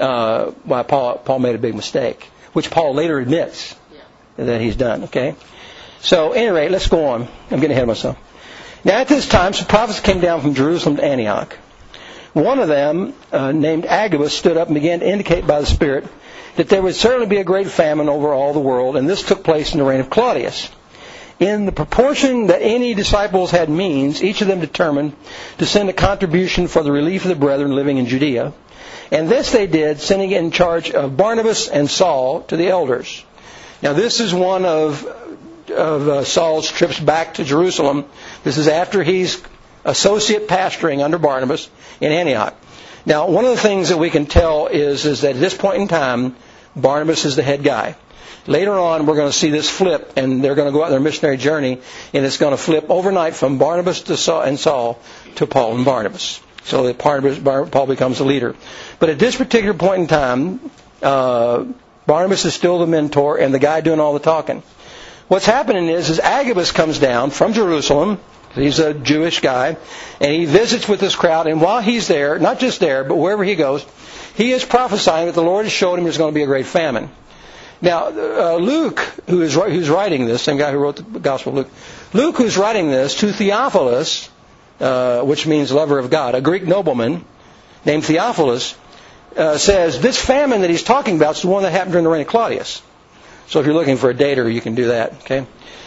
why Paul made a big mistake, which Paul later admits that he's done. Okay, so anyway, let's go on. I'm getting ahead of myself. Now at this time, some prophets came down from Jerusalem to Antioch. One of them, named Agabus, stood up and began to indicate by the Spirit that there would certainly be a great famine over all the world, and this took place in the reign of Claudius. In the proportion that any disciples had means, each of them determined to send a contribution for the relief of the brethren living in Judea. And this they did, sending in charge of Barnabas and Saul to the elders. Now this is one of Saul's trips back to Jerusalem. This is after he's associate pastoring under Barnabas in Antioch. Now one of the things that we can tell is that at this point in time, Barnabas is the head guy. Later on, we're going to see this flip, and they're going to go out on their missionary journey, and it's going to flip overnight from Barnabas to Saul to Paul and Barnabas. So that Paul becomes the leader. But at this particular point in time, Barnabas is still the mentor and the guy doing all the talking. What's happening is Agabus comes down from Jerusalem. He's a Jewish guy, and he visits with this crowd. And while he's there, not just there, but wherever he goes, he is prophesying that the Lord has showed him there's going to be a great famine. Now, Luke, who's writing this, same guy who wrote the Gospel of Luke, who's writing this to Theophilus, which means lover of God, a Greek nobleman named Theophilus, says this famine that he's talking about is the one that happened during the reign of Claudius. So if you're looking for a dater, you can do that. Okay.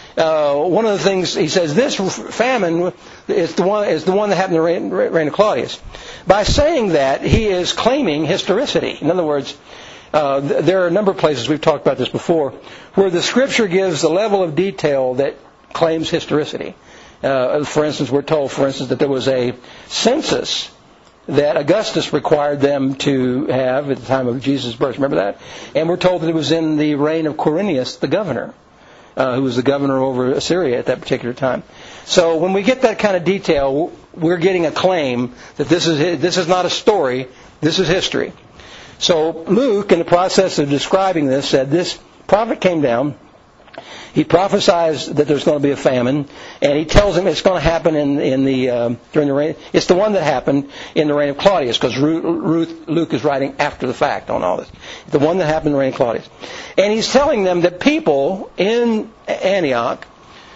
One of the things he says, this famine is the one that happened in the reign of Claudius. By saying that, he is claiming historicity. In other words, there are a number of places, we've talked about this before, where the Scripture gives the level of detail that claims historicity. For instance, we're told, that there was a census that Augustus required them to have at the time of Jesus' birth. Remember that? And we're told that it was in the reign of Quirinius, the governor, who was the governor over Assyria at that particular time. So when we get that kind of detail, we're getting a claim that this is not a story, this is history. So Luke, in the process of describing this, said this prophet came down. He prophesies that there's going to be a famine, and he tells him it's going to happen during the reign. It's the one that happened in the reign of Claudius, because Luke is writing after the fact on all this. The one that happened in the reign of Claudius, and he's telling them that people in Antioch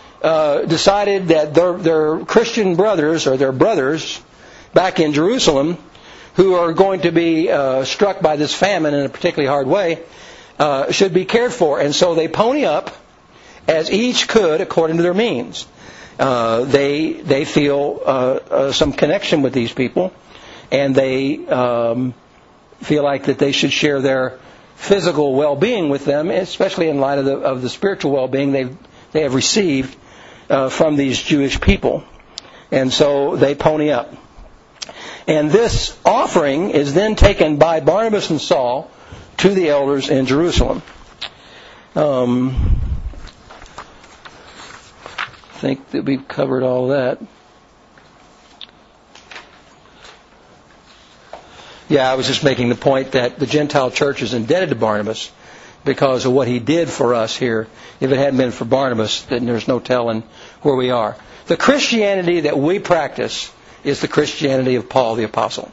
decided that their Christian brothers or their brothers back in Jerusalem, who are going to be struck by this famine in a particularly hard way, should be cared for, and so they pony up as each could according to their means. they feel some connection with these people, and they feel like that they should share their physical well-being with them, especially in light of the spiritual well-being they have received from these Jewish people. And so they pony up. And this offering is then taken by Barnabas and Saul to the elders in Jerusalem. I think that we've covered all that. Yeah, I was just making the point that the Gentile church is indebted to Barnabas because of what he did for us here. If it hadn't been for Barnabas, then there's no telling where we are. The Christianity that we practice is the Christianity of Paul the Apostle.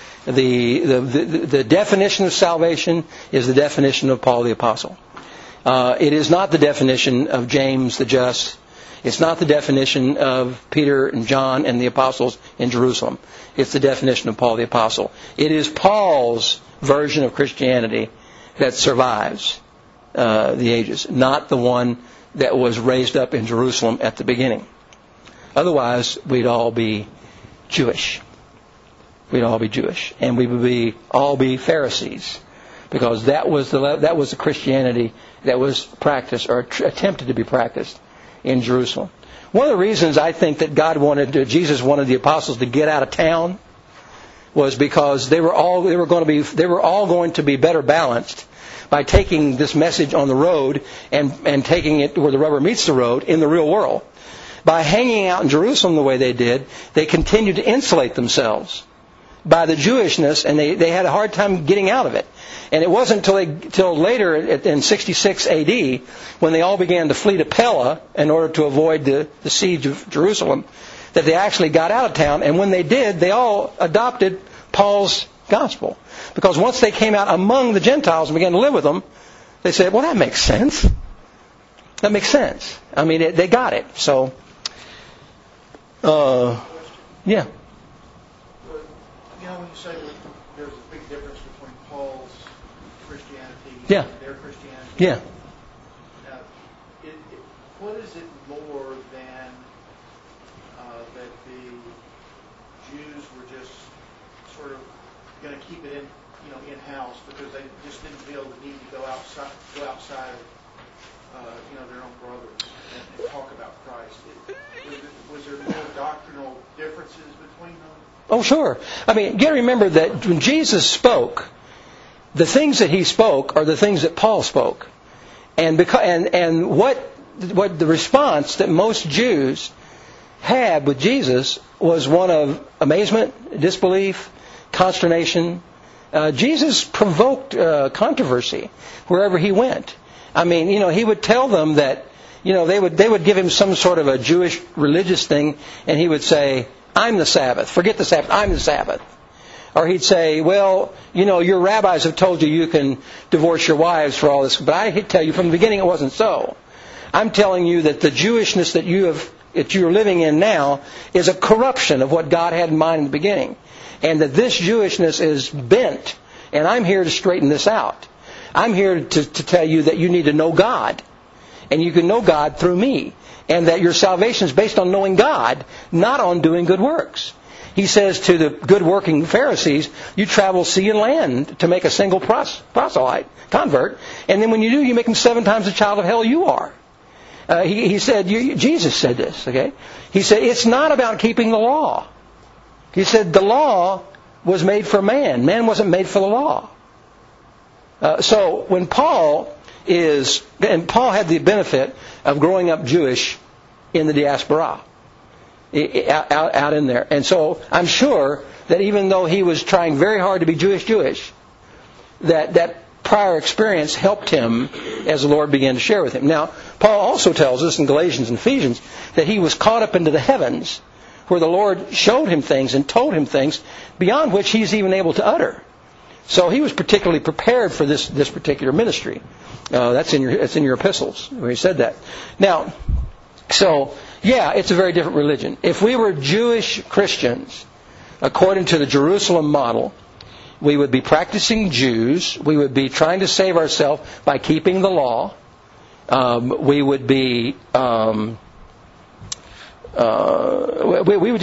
The definition of salvation is the definition of Paul the Apostle. It is not the definition of James the Just. It's not the definition of Peter and John and the apostles in Jerusalem. It's the definition of Paul the Apostle. It is Paul's version of Christianity that survives the ages, not the one that was raised up in Jerusalem at the beginning. Otherwise, we'd all be Jewish. We'd all be Jewish, and we would all be Pharisees, because that was the Christianity that was practiced or attempted to be practiced in Jerusalem. One of the reasons I think that Jesus wanted the apostles to get out of town was because they were all going to be better balanced by taking this message on the road and taking it where the rubber meets the road in the real world. By hanging out in Jerusalem the way they did, they continued to insulate themselves by the Jewishness, and they had a hard time getting out of it. And it wasn't until later in 66 AD when they all began to flee to Pella in order to avoid the siege of Jerusalem that they actually got out of town. And when they did, they all adopted Paul's gospel. Because once they came out among the Gentiles and began to live with them, they said, well, that makes sense. That makes sense. I mean, they got it. So, yeah. You know, when you say there's a big difference between Paul's Christianity Yeah. and their Christianity. Yeah. Now, what is it more than that the Jews were just sort of going to keep it in-house because they just didn't feel the need to go outside their own brothers and talk about Christ? Was there more doctrinal differences between them? Oh, sure. I mean, you got to remember that when Jesus spoke, the things that he spoke are the things that Paul spoke, and what the response that most Jews had with Jesus was one of amazement, disbelief, consternation. Jesus provoked controversy wherever he went. I mean, he would tell them that, they would give him some sort of a Jewish religious thing, and he would say, I'm the Sabbath. Forget the Sabbath. I'm the Sabbath. Or he'd say, well, your rabbis have told you can divorce your wives for all this, but I tell you from the beginning it wasn't so. I'm telling you that the Jewishness that you're living in now is a corruption of what God had in mind in the beginning. And that this Jewishness is bent, and I'm here to straighten this out. I'm here to tell you that you need to know God. And you can know God through me. And that your salvation is based on knowing God, not on doing good works. He says to the good working Pharisees, you travel sea and land to make a single proselyte, convert. And then when you do, you make him 7 times the child of hell you are. He said, Jesus said this, okay? He said, it's not about keeping the law. He said, the law was made for man. Man wasn't made for the law. So when Paul had the benefit of growing up Jewish in the diaspora, out in there. And so I'm sure that even though he was trying very hard to be Jewish, that prior experience helped him as the Lord began to share with him. Now, Paul also tells us in Galatians and Ephesians that he was caught up into the heavens, where the Lord showed him things and told him things beyond which he's even able to utter. So he was particularly prepared for this particular ministry. That's in your epistles where he said that. Now, so yeah, it's a very different religion. If we were Jewish Christians, according to the Jerusalem model, we would be practicing Jews. We would be trying to save ourselves by keeping the law. We would be we'd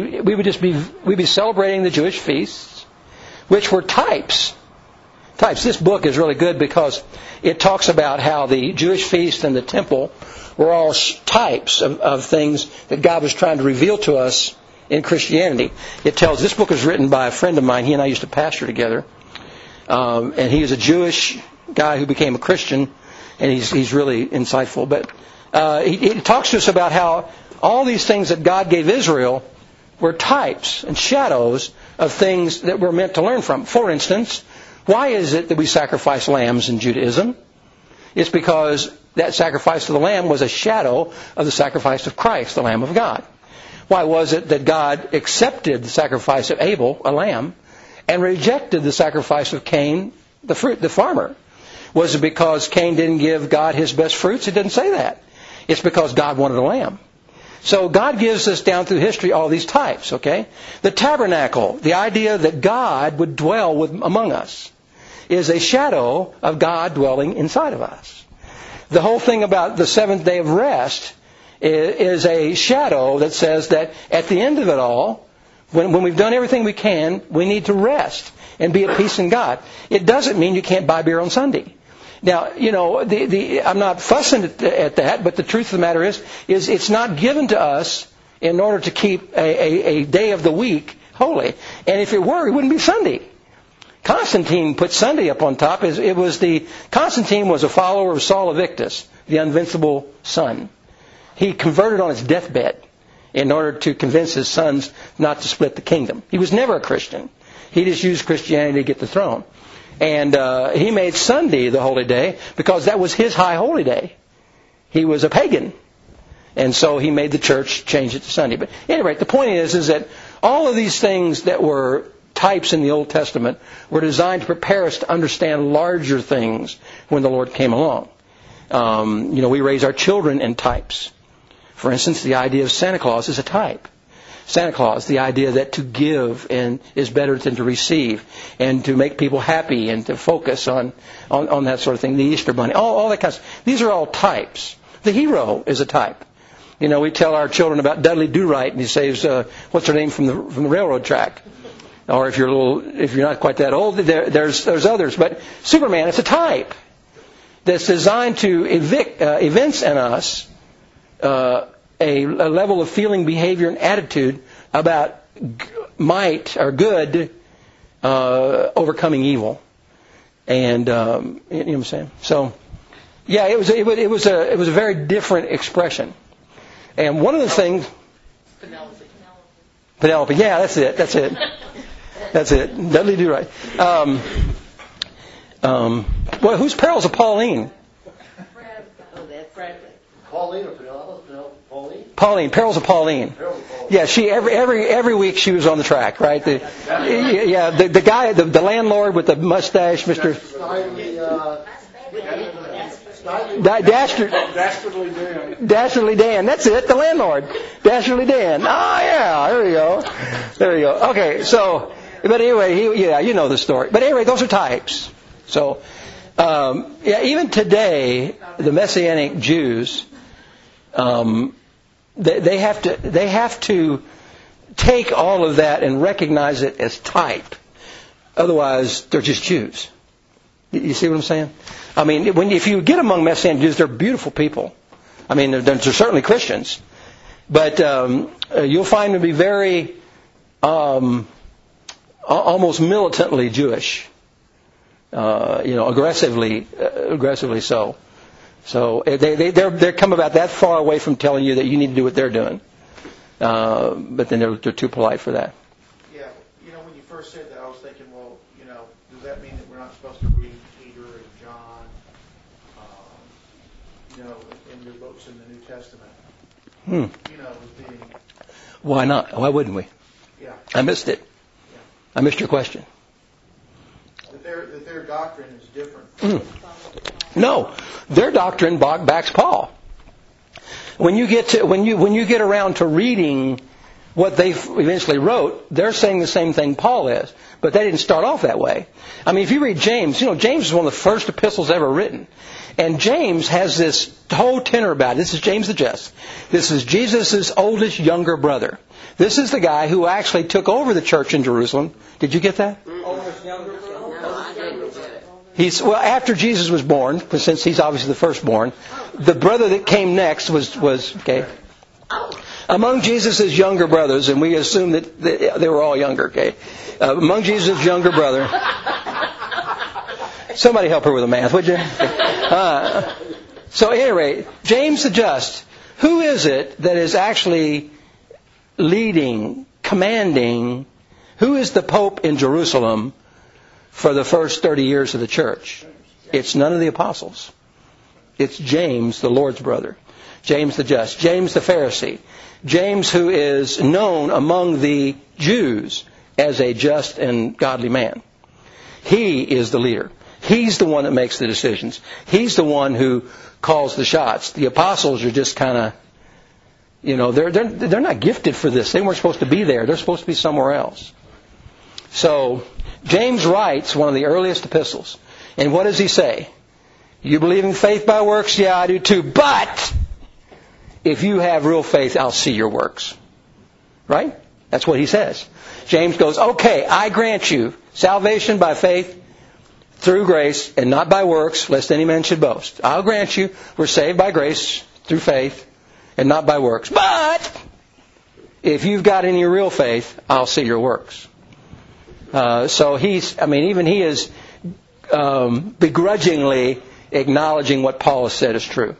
be celebrating the Jewish feasts, which were types. This book is really good because it talks about how the Jewish feast and the temple were all types of things that God was trying to reveal to us in Christianity. This book was written by a friend of mine. He and I used to pastor together. And he is a Jewish guy who became a Christian, and he's really insightful. But he talks to us about how all these things that God gave Israel were types and shadows of things that we're meant to learn from. For instance, why is it that we sacrifice lambs in Judaism? It's because that sacrifice of the lamb was a shadow of the sacrifice of Christ, the Lamb of God. Why was it that God accepted the sacrifice of Abel, a lamb, and rejected the sacrifice of Cain, the farmer? Was it because Cain didn't give God his best fruits? It didn't say that. It's because God wanted a lamb. So God gives us down through history all these types, okay? The tabernacle, the idea that God would dwell among us, is a shadow of God dwelling inside of us. The whole thing about the seventh day of rest is a shadow that says that at the end of it all, when we've done everything we can, we need to rest and be at peace in God. It doesn't mean you can't buy beer on Sunday. Now, I'm not fussing at that, but the truth of the matter is it's not given to us in order to keep a day of the week holy. And if it were, it wouldn't be Sunday. Constantine put Sunday up on top. Constantine was a follower of Saul of Victus, the invincible son. He converted on his deathbed in order to convince his sons not to split the kingdom. He was never a Christian. He just used Christianity to get the throne. And he made Sunday the holy day because that was his high holy day. He was a pagan. And so he made the church change it to Sunday. But anyway, the point is that all of these things that were types in the Old Testament were designed to prepare us to understand larger things when the Lord came along. We raise our children in types. For instance, the idea of Santa Claus is a type. Santa Claus, the idea that to give is better than to receive, and to make people happy and to focus on that sort of thing. The Easter Bunny, all that kind of stuff. These are all types. The hero is a type. We tell our children about Dudley Do-Right, and he saves what's her name from the railroad track. Or if you're not quite that old, there's others. But Superman, it's a type that's designed to evince in us a level of feeling, behavior, and attitude about might or good overcoming evil. And you know what I'm saying? So, yeah, it was a very different expression. And one of the things, Penelope. Yeah, that's it. Dudley Do-Right. Well, whose perils of Pauline? Pauline or Penelope? Pauline, Perils of Pauline. Yeah, she every week she was on the track, right? The guy, the landlord with the mustache, Mr. Dastardly Dan. That's it, the landlord. Dastardly Dan. Oh yeah, there you go. Okay, so, but anyway, you know the story. But anyway, those are types. So, even today, the Messianic Jews, they have to take all of that and recognize it as type. Otherwise, they're just Jews. You see what I'm saying? I mean, if you get among Messianic Jews, they're beautiful people. I mean, they're certainly Christians, but you'll find them to be very, almost militantly Jewish. Aggressively so. So they're come about that far away from telling you that you need to do what they're doing. But then they're too polite for that. Yeah, when you first said that, I was thinking, well, does that mean that we're not supposed to read Peter and John, in the books in the New Testament? As being... Why not? Why wouldn't we? Yeah. I missed it. Yeah. I missed your question. That their doctrine is different. No, their doctrine backs Paul. When you get around to reading what they eventually wrote, they're saying the same thing Paul is, but they didn't start off that way. I mean, if you read James, James is one of the first epistles ever written, And James has this whole tenor about it. This is James the Just. This is Jesus' oldest younger brother. This is the guy who actually took over the church in Jerusalem. Did you get that? Oldest younger brother? No, I didn't get it. Well, after Jesus was born, since he's obviously the firstborn, the brother that came next was okay. Among Jesus' younger brothers, and we assume that they were all younger, okay? Among Jesus' younger brother. Somebody help her with the math, would you? So at any rate, James the Just, who is it that is actually leading, commanding, who is the Pope in Jerusalem for the first 30 years of the church? It's none of the apostles. It's James, the Lord's brother. James the Just. James the Pharisee. James, who is known among the Jews as a just and godly man. He is the leader. He's the one that makes the decisions. He's the one who calls the shots. The apostles are just kind of, they're not gifted for this. They weren't supposed to be there. They're supposed to be somewhere else. So James writes one of the earliest epistles. And what does he say? You believe in faith by works? Yeah, I do too. But if you have real faith, I'll see your works. Right? That's what he says. James goes, okay, I grant you salvation by faith through grace and not by works, lest any man should boast. I'll grant you we're saved by grace through faith and not by works. But if you've got any real faith, I'll see your works. So he is begrudgingly acknowledging what Paul has said is true.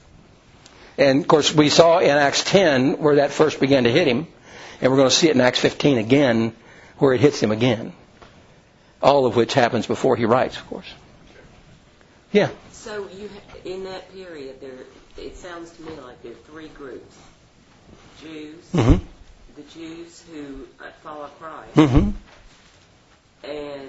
And of course, we saw in Acts 10 where that first began to hit him, and we're going to see it in Acts 15 again, where it hits him again. All of which happens before he writes, of course. Yeah. So in that period, it sounds to me like there are three groups: Jews, Mm-hmm. the Jews who follow Christ, Mm-hmm. and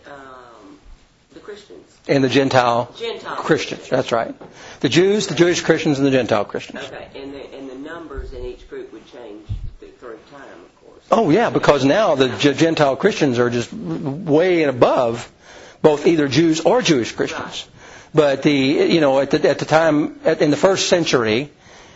the Christians. And the Gentile Gentile Christians. That's right. The Jews, the Jewish Christians, and the Gentile Christians. Okay, and the numbers in each group would change through time, of course. Oh, yeah, because now the Gentile Christians are just way above both either Jews or Jewish Christians. Right. But at the time, in the first century,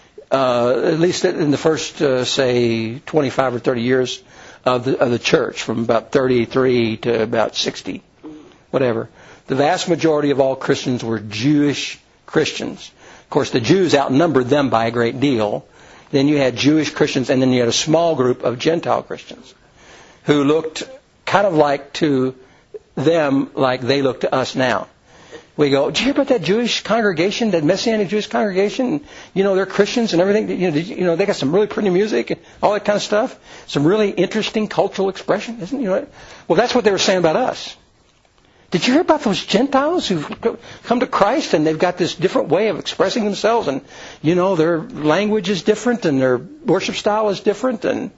at least in the first, say, 25 or 30 years of the church, from about 33 to about 60, whatever, the vast majority of all Christians were Jewish Christians. Of course, the Jews outnumbered them by a great deal. Then you had Jewish Christians, and then you had a small group of Gentile Christians who looked kind of like to them like they look to us now. We go, did you hear about that Jewish congregation, that Messianic Jewish congregation? They're Christians and everything. They got some really pretty music and all that kind of stuff. Some really interesting cultural expression, isn't it? Well, that's what they were saying about us. Did you hear about those Gentiles who've come to Christ and they've got this different way of expressing themselves, and their language is different and their worship style is different, and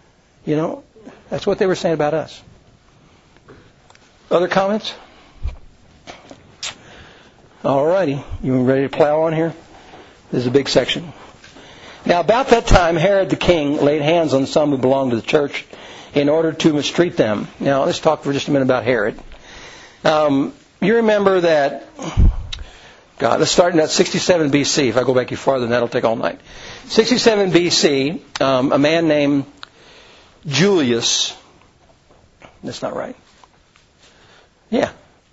that's what they were saying about us. Other comments? All righty. You ready to plow on here? This is a big section. Now, about that time, Herod the king laid hands on some who belonged to the church in order to mistreat them. Now, let's talk for just a minute about Herod. You remember that, let's start in that 67 BC. If I go back any farther than that, it'll take all night. 67 BC, a man named Julius, that's not right. Yeah.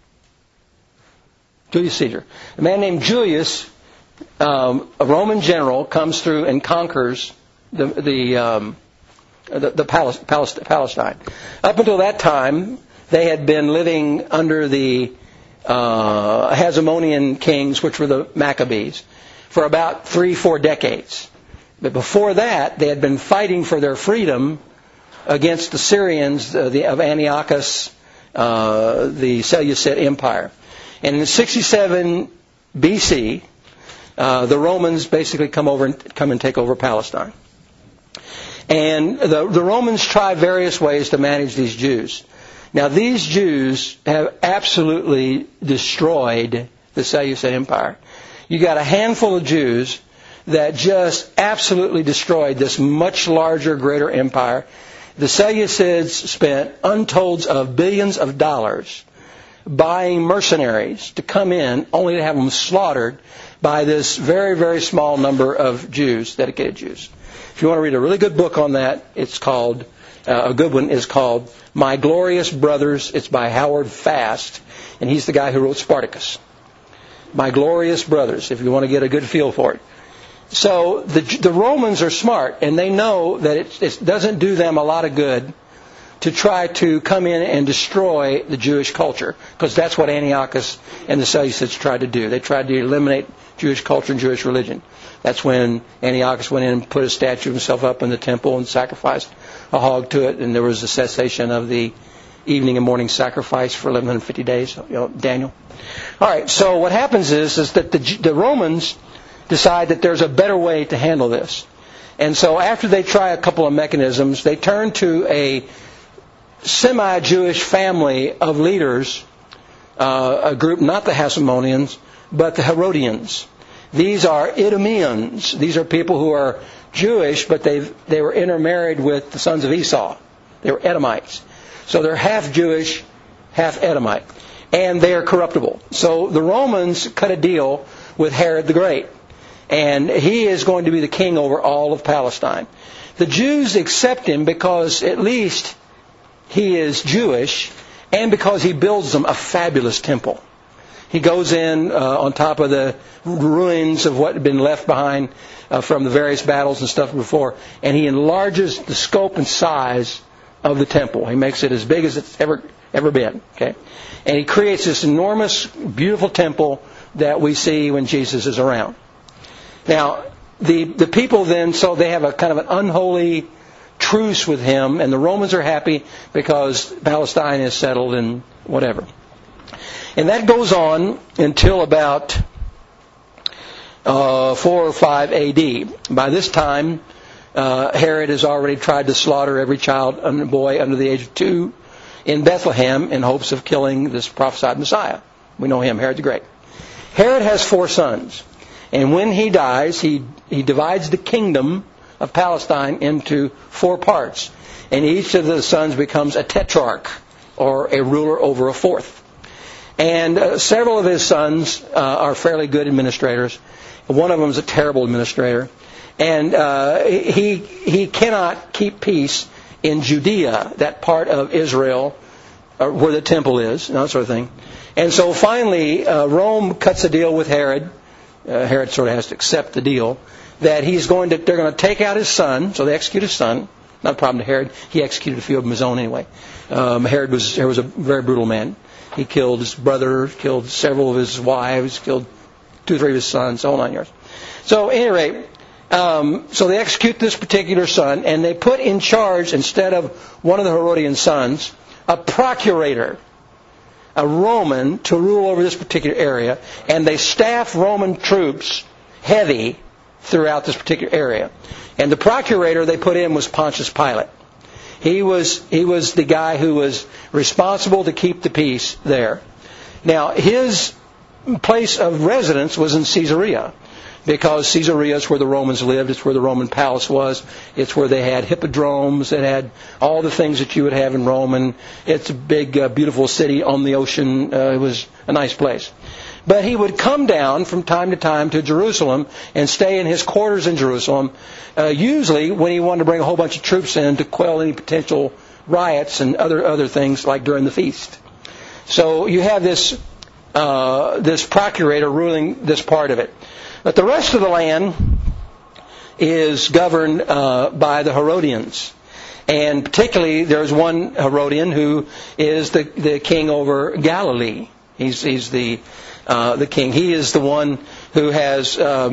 Julius Caesar. A man named Julius, a Roman general, comes through and conquers the Palestine. Up until that time, they had been living under the Hasmonean kings, which were the Maccabees, for about 3-4 decades. But before that, they had been fighting for their freedom against the Syrians of Antiochus, the Seleucid Empire. And in 67 BC, the Romans basically come and take over Palestine. And the Romans try various ways to manage these Jews. Now, these Jews have absolutely destroyed the Seleucid Empire. You got a handful of Jews that just absolutely destroyed this much larger, greater empire. The Seleucids spent untolds of billions of dollars buying mercenaries to come in only to have them slaughtered by this very, very small number of Jews, dedicated Jews. If you want to read a really good book on that, it's called, a good one is called My Glorious Brothers. It's by Howard Fast, and he's the guy who wrote Spartacus. My Glorious Brothers, if you want to get a good feel for it. So the Romans are smart, and they know that it doesn't do them a lot of good to try to come in and destroy the Jewish culture, because that's what Antiochus and the Seleucids tried to do. They tried to eliminate Jewish culture and Jewish religion. That's when Antiochus went in and put a statue of himself up in the temple and sacrificed a hog to it, and there was a cessation of the evening and morning sacrifice for 1150 days, Daniel. All right, so what happens is that the Romans decide that there's a better way to handle this. And so after they try a couple of mechanisms, they turn to a semi-Jewish family of leaders, a group, not the Hasmoneans, but the Herodians. These are Idumeans. These are people who are Jewish, but they were intermarried with the sons of Esau. They were Edomites. So they're half Jewish, half Edomite. And they are corruptible. So the Romans cut a deal with Herod the Great. And he is going to be the king over all of Palestine. The Jews accept him because at least he is Jewish, and because he builds them a fabulous temple. He goes in on top of the ruins of what had been left behind from the various battles and stuff before, and he enlarges the scope and size of the temple. He makes it as big as it's ever been. Okay, and he creates this enormous, beautiful temple that we see when Jesus is around. Now, the people then, so they have a kind of an unholy truce with him, and the Romans are happy because Palestine is settled and whatever. And that goes on until about 4 or 5 A.D. By this time, Herod has already tried to slaughter every child and boy under the age of 2 in Bethlehem in hopes of killing this prophesied Messiah. We know him, Herod the Great. Herod has 4 sons. And when he dies, he divides the kingdom of Palestine into 4 parts. And each of the sons becomes a tetrarch, or a ruler over a fourth. And several of his sons are fairly good administrators. One of them is a terrible administrator. And he cannot keep peace in Judea, that part of Israel where the temple is, and that sort of thing. And so finally, Rome cuts a deal with Herod. Herod sort of has to accept the deal that they're going to take out his son. So they execute his son. Not a problem to Herod. He executed a few of them his own anyway. Herod was a very brutal man. He killed his brother, killed several of his wives, killed 2 or 3 of his sons, the whole 9 yards. So at any rate, so they execute this particular son, and they put in charge, instead of one of the Herodian sons, a procurator, a Roman, to rule over this particular area, and they staff Roman troops heavy throughout this particular area. And the procurator they put in was Pontius Pilate. He was the guy who was responsible to keep the peace there. Now, his place of residence was in Caesarea, because Caesarea is where the Romans lived. It's where the Roman palace was. It's where they had hippodromes. It had all the things that you would have in Rome. And it's a big, beautiful city on the ocean. It was a nice place. But he would come down from time to time to Jerusalem and stay in his quarters in Jerusalem, usually when he wanted to bring a whole bunch of troops in to quell any potential riots and other things like during the feast. So you have this procurator ruling this part of it. But the rest of the land is governed by the Herodians. And particularly there's one Herodian who is the king over Galilee. He's the king. He is the one who has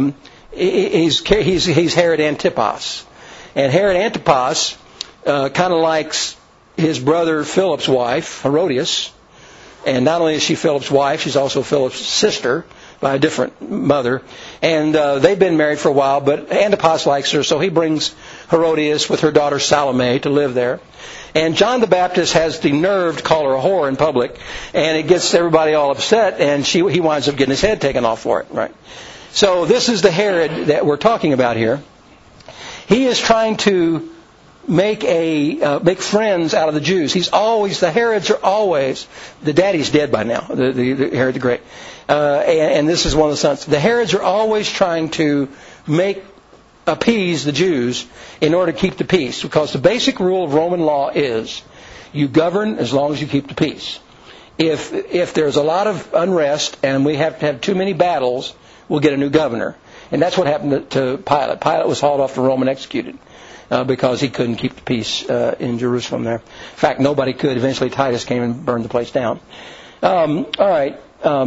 he's Herod Antipas. And Herod Antipas kind of likes his brother Philip's wife, Herodias. And not only is she Philip's wife, she's also Philip's sister by a different mother. And they've been married for a while, but Antipas likes her, so he brings Herodias with her daughter Salome to live there. And John the Baptist has the nerve to call her a whore in public, and it gets everybody all upset, and he winds up getting his head taken off for it. Right? So this is the Herod that we're talking about here. He is trying to make friends out of the Jews. The Herods are always, the daddy's dead by now, the Herod the Great. And this is one of the sons. The Herods are always trying to appease the Jews in order to keep the peace. Because the basic rule of Roman law is you govern as long as you keep the peace. If there's a lot of unrest and we have to have too many battles, we'll get a new governor. And that's what happened to Pilate. Pilate was hauled off to Rome and executed because he couldn't keep the peace in Jerusalem there. In fact, nobody could. Eventually Titus came and burned the place down. All right.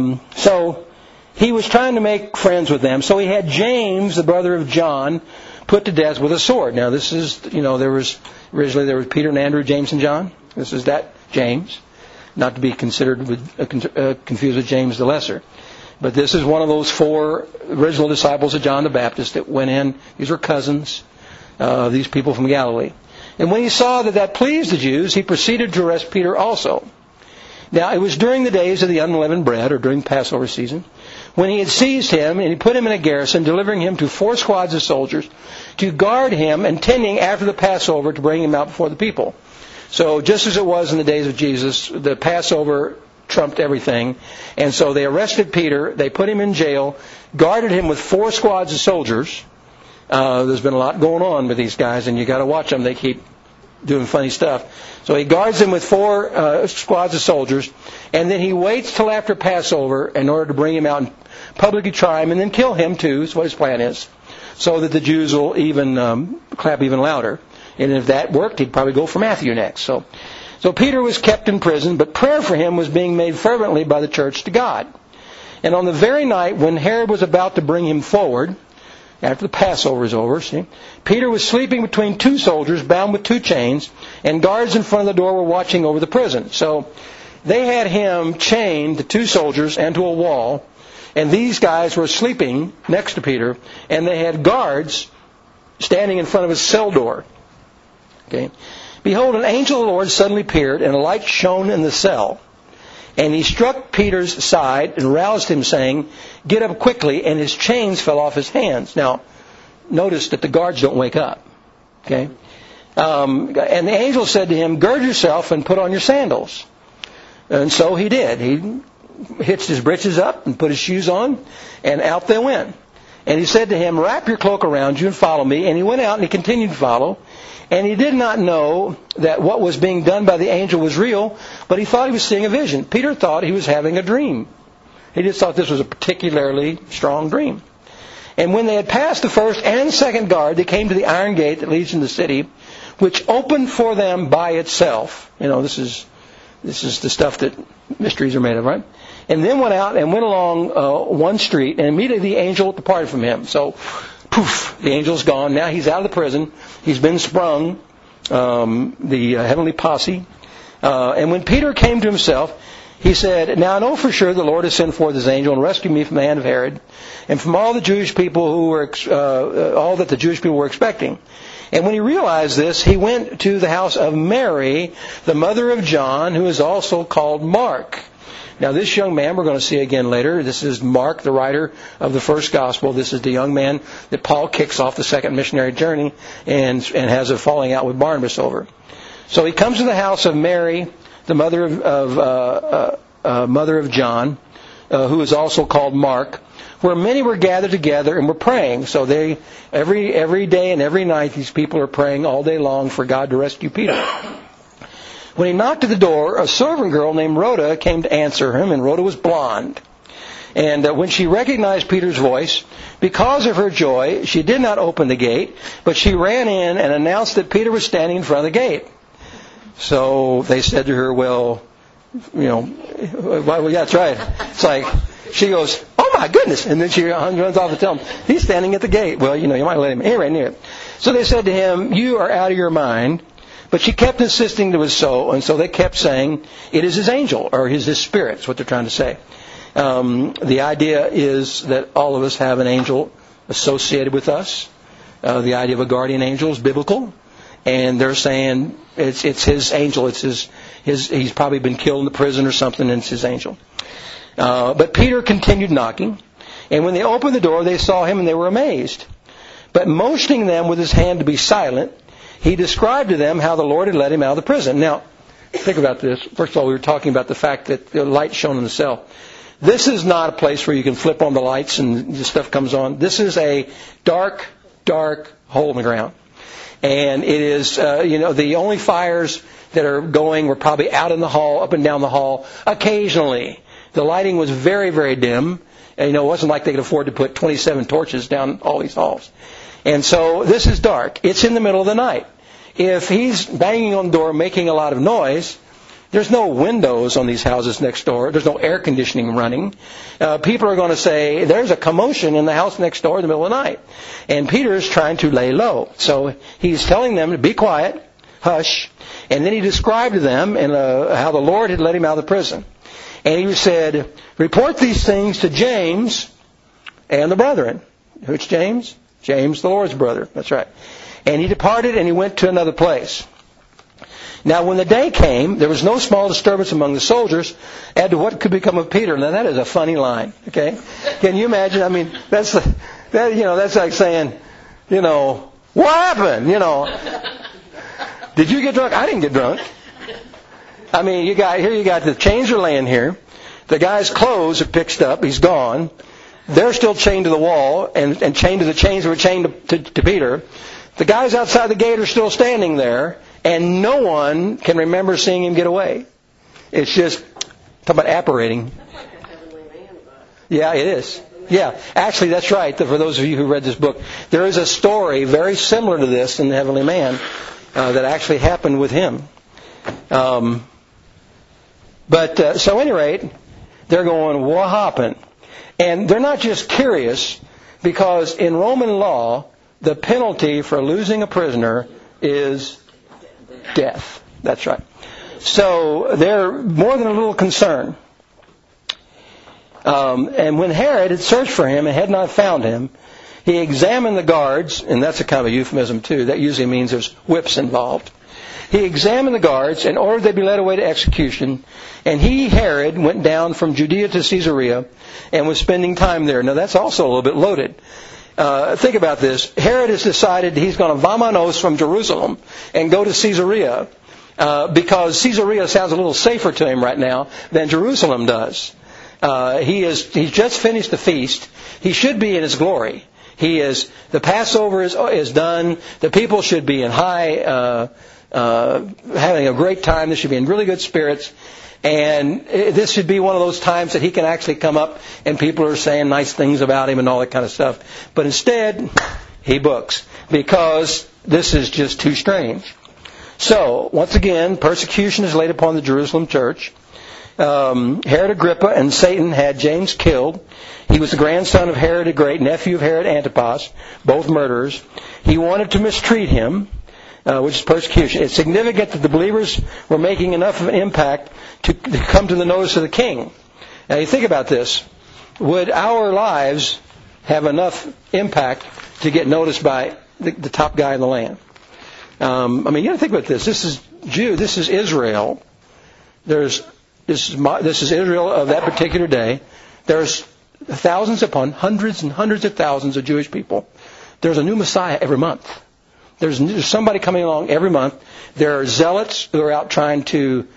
So he was trying to make friends with them. So he had James, the brother of John, put to death with a sword. Now this is, originally there was Peter and Andrew, James and John. This is that James. Not to be considered confused with James the Lesser. But this is one of those 4 original disciples of John the Baptist that went in. These were cousins, these people from Galilee. And when he saw that pleased the Jews, he proceeded to arrest Peter also. Now, it was during the days of the unleavened bread, or during Passover season, when he had seized him, and he put him in a garrison, delivering him to 4 squads of soldiers to guard him, and tending after the Passover to bring him out before the people. So just as it was in the days of Jesus, the Passover trumped everything. And so they arrested Peter, they put him in jail, guarded him with 4 squads of soldiers. There's been a lot going on with these guys, and you got to watch them. They keep doing funny stuff. So he guards him with 4 squads of soldiers, and then he waits till after Passover in order to bring him out and publicly try him, and then kill him too. That's what his plan is, so that the Jews will even clap even louder. And if that worked, he'd probably go for Matthew next. So Peter was kept in prison, but prayer for him was being made fervently by the church to God. And on the very night when Herod was about to bring him forward, after the Passover is over, Peter was sleeping between 2 soldiers bound with 2 chains, and guards in front of the door were watching over the prison. So they had him chained to 2 soldiers and to a wall, and these guys were sleeping next to Peter, and they had guards standing in front of his cell door. Okay. Behold, an angel of the Lord suddenly appeared, and a light shone in the cell. And he struck Peter's side and roused him, saying, "Get up quickly," and his chains fell off his hands. Now, notice that the guards don't wake up. Okay. And the angel said to him, "Gird yourself and put on your sandals." And so he did. He hitched his breeches up and put his shoes on, and out they went. And he said to him, "Wrap your cloak around you and follow me." And he went out and he continued to follow. And he did not know that what was being done by the angel was real, but he thought he was seeing a vision. Peter thought he was having a dream. He just thought this was a particularly strong dream. And when they had passed the first and second guard, they came to the iron gate that leads into the city, which opened for them by itself. This is the stuff that mysteries are made of, right? And then went out and went along one street, and immediately the angel departed from him. So, poof, the angel's gone. Now he's out of the prison. He's been sprung, the heavenly posse. And when Peter came to himself, he said, "Now I know for sure the Lord has sent forth his angel and rescued me from the hand of Herod, and from all the Jewish people who were all that the Jewish people were expecting." And when he realized this, he went to the house of Mary, the mother of John, who is also called Mark. Now this young man we're going to see again later. This is Mark, the writer of the first gospel. This is the young man that Paul kicks off the second missionary journey and has a falling out with Barnabas over. So he comes to the house of Mary, the mother of John, who is also called Mark, where many were gathered together and were praying. So they every day and every night these people are praying all day long for God to rescue Peter. When he knocked at the door, a servant girl named Rhoda came to answer him, and Rhoda was blonde. And when she recognized Peter's voice, because of her joy, she did not open the gate, but she ran in and announced that Peter was standing in front of the gate. So they said to her, "Well, yeah, that's right." It's like, she goes, "Oh my goodness," and then she runs off and tells him, "He's standing at the gate." Well, you might let him in right near it. So they said to him, "You are out of your mind." But she kept insisting it was so, and so they kept saying, "It is his angel," or his spirit, is what they're trying to say. The idea is that all of us have an angel associated with us. The idea of a guardian angel is biblical, and they're saying it's his angel. It's he's probably been killed in the prison or something, and it's his angel. But Peter continued knocking, and when they opened the door, they saw him and they were amazed. But motioning them with his hand to be silent, he described to them how the Lord had let him out of the prison. Now, think about this. First of all, we were talking about the fact that the light shone in the cell. This is not a place where you can flip on the lights and the stuff comes on. This is a dark, dark hole in the ground. And it is, the only fires that are going were probably out in the hall, up and down the hall, occasionally. The lighting was very, very dim. And, it wasn't like they could afford to put 27 torches down all these halls. And so this is dark. It's in the middle of the night. If he's banging on the door, making a lot of noise, there's no windows on these houses next door. There's no air conditioning running. People are going to say, there's a commotion in the house next door in the middle of the night. And Peter is trying to lay low. So he's telling them to be quiet, hush. And then he described to them how the Lord had let him out of the prison. And he said, report these things to James and the brethren. Who's James? James, the Lord's brother. That's right. And he departed and he went to another place. Now, when the day came, there was no small disturbance among the soldiers as to what could become of Peter. Now, that is a funny line, okay? Can you imagine? I mean, that's like saying, what happened? Did you get drunk? I didn't get drunk. I mean, you got the chains are laying here. The guy's clothes are picked up. He's gone. They're still chained to the wall and chained to the chains that were chained to Peter. The guys outside the gate are still standing there. And no one can remember seeing him get away. It's just, talk about apparating. That's like a Heavenly Man book. Yeah, it is. Yeah, actually, that's right. For those of you who read this book, there is a story very similar to this in The Heavenly Man that actually happened with him. So at any rate, they're going, what happened? And they're not just curious, because in Roman law, the penalty for losing a prisoner is death. That's right. So they're more than a little concerned. And when Herod had searched for him and had not found him, he examined the guards, and that's a kind of a euphemism too. That usually means there's whips involved. He examined the guards and ordered they be led away to execution. And he, Herod, went down from Judea to Caesarea and was spending time there. Now that's also a little bit loaded. Think about this. Herod has decided he's going to vamonos from Jerusalem and go to Caesarea because Caesarea sounds a little safer to him right now than Jerusalem does. He's just finished the feast. He should be in his glory. The Passover is done. The people should be in having a great time. They should be in really good spirits. And this should be one of those times that he can actually come up and people are saying nice things about him and all that kind of stuff. But instead, he books because this is just too strange. So, once again, persecution is laid upon the Jerusalem church. Herod Agrippa and Satan had James killed. He was the grandson of Herod the Great, nephew of Herod Antipas, both murderers. He wanted to mistreat him, which is persecution. It's significant that the believers were making enough of an impact to come to the notice of the king. Now you think about this. Would our lives have enough impact to get noticed by the top guy in the land? You got to think about this. This is Israel. This is Israel of that particular day. There's thousands upon hundreds and hundreds of thousands of Jewish people. There's a new Messiah every month. There's somebody coming along every month. There are zealots who are out trying to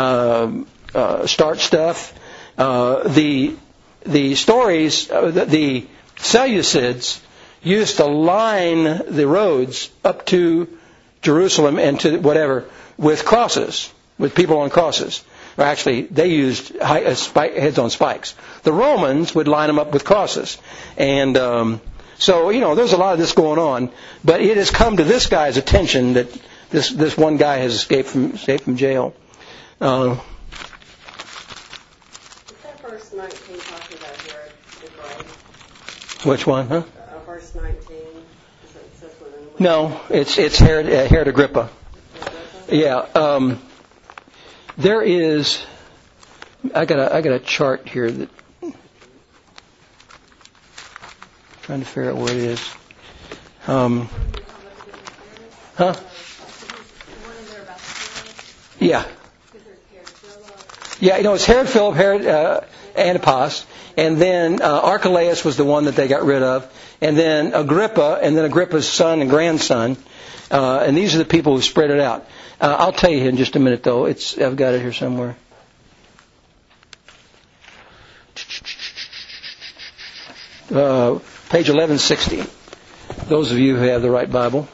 start stuff. The stories, the Seleucids used to line the roads up to Jerusalem and to whatever with crosses, with people on crosses. Or actually, they used heads on spikes. The Romans would line them up with crosses. And so, there's a lot of this going on. But it has come to this guy's attention that this one guy has escaped from jail. Is that verse 19 talking about Herod the Great? Which one, huh? Verse 19. Says no, it's Herod Agrippa. Yeah. There is. I got a chart here that. Trying to figure out where it is. Yeah. Yeah, it's Herod Philip, Herod Antipas, and then Archelaus was the one that they got rid of, and then Agrippa, and then Agrippa's son and grandson. And these are the people who spread it out. I'll tell you in just a minute, though. I've got it here somewhere. Page 1160. Those of you who have the right Bible.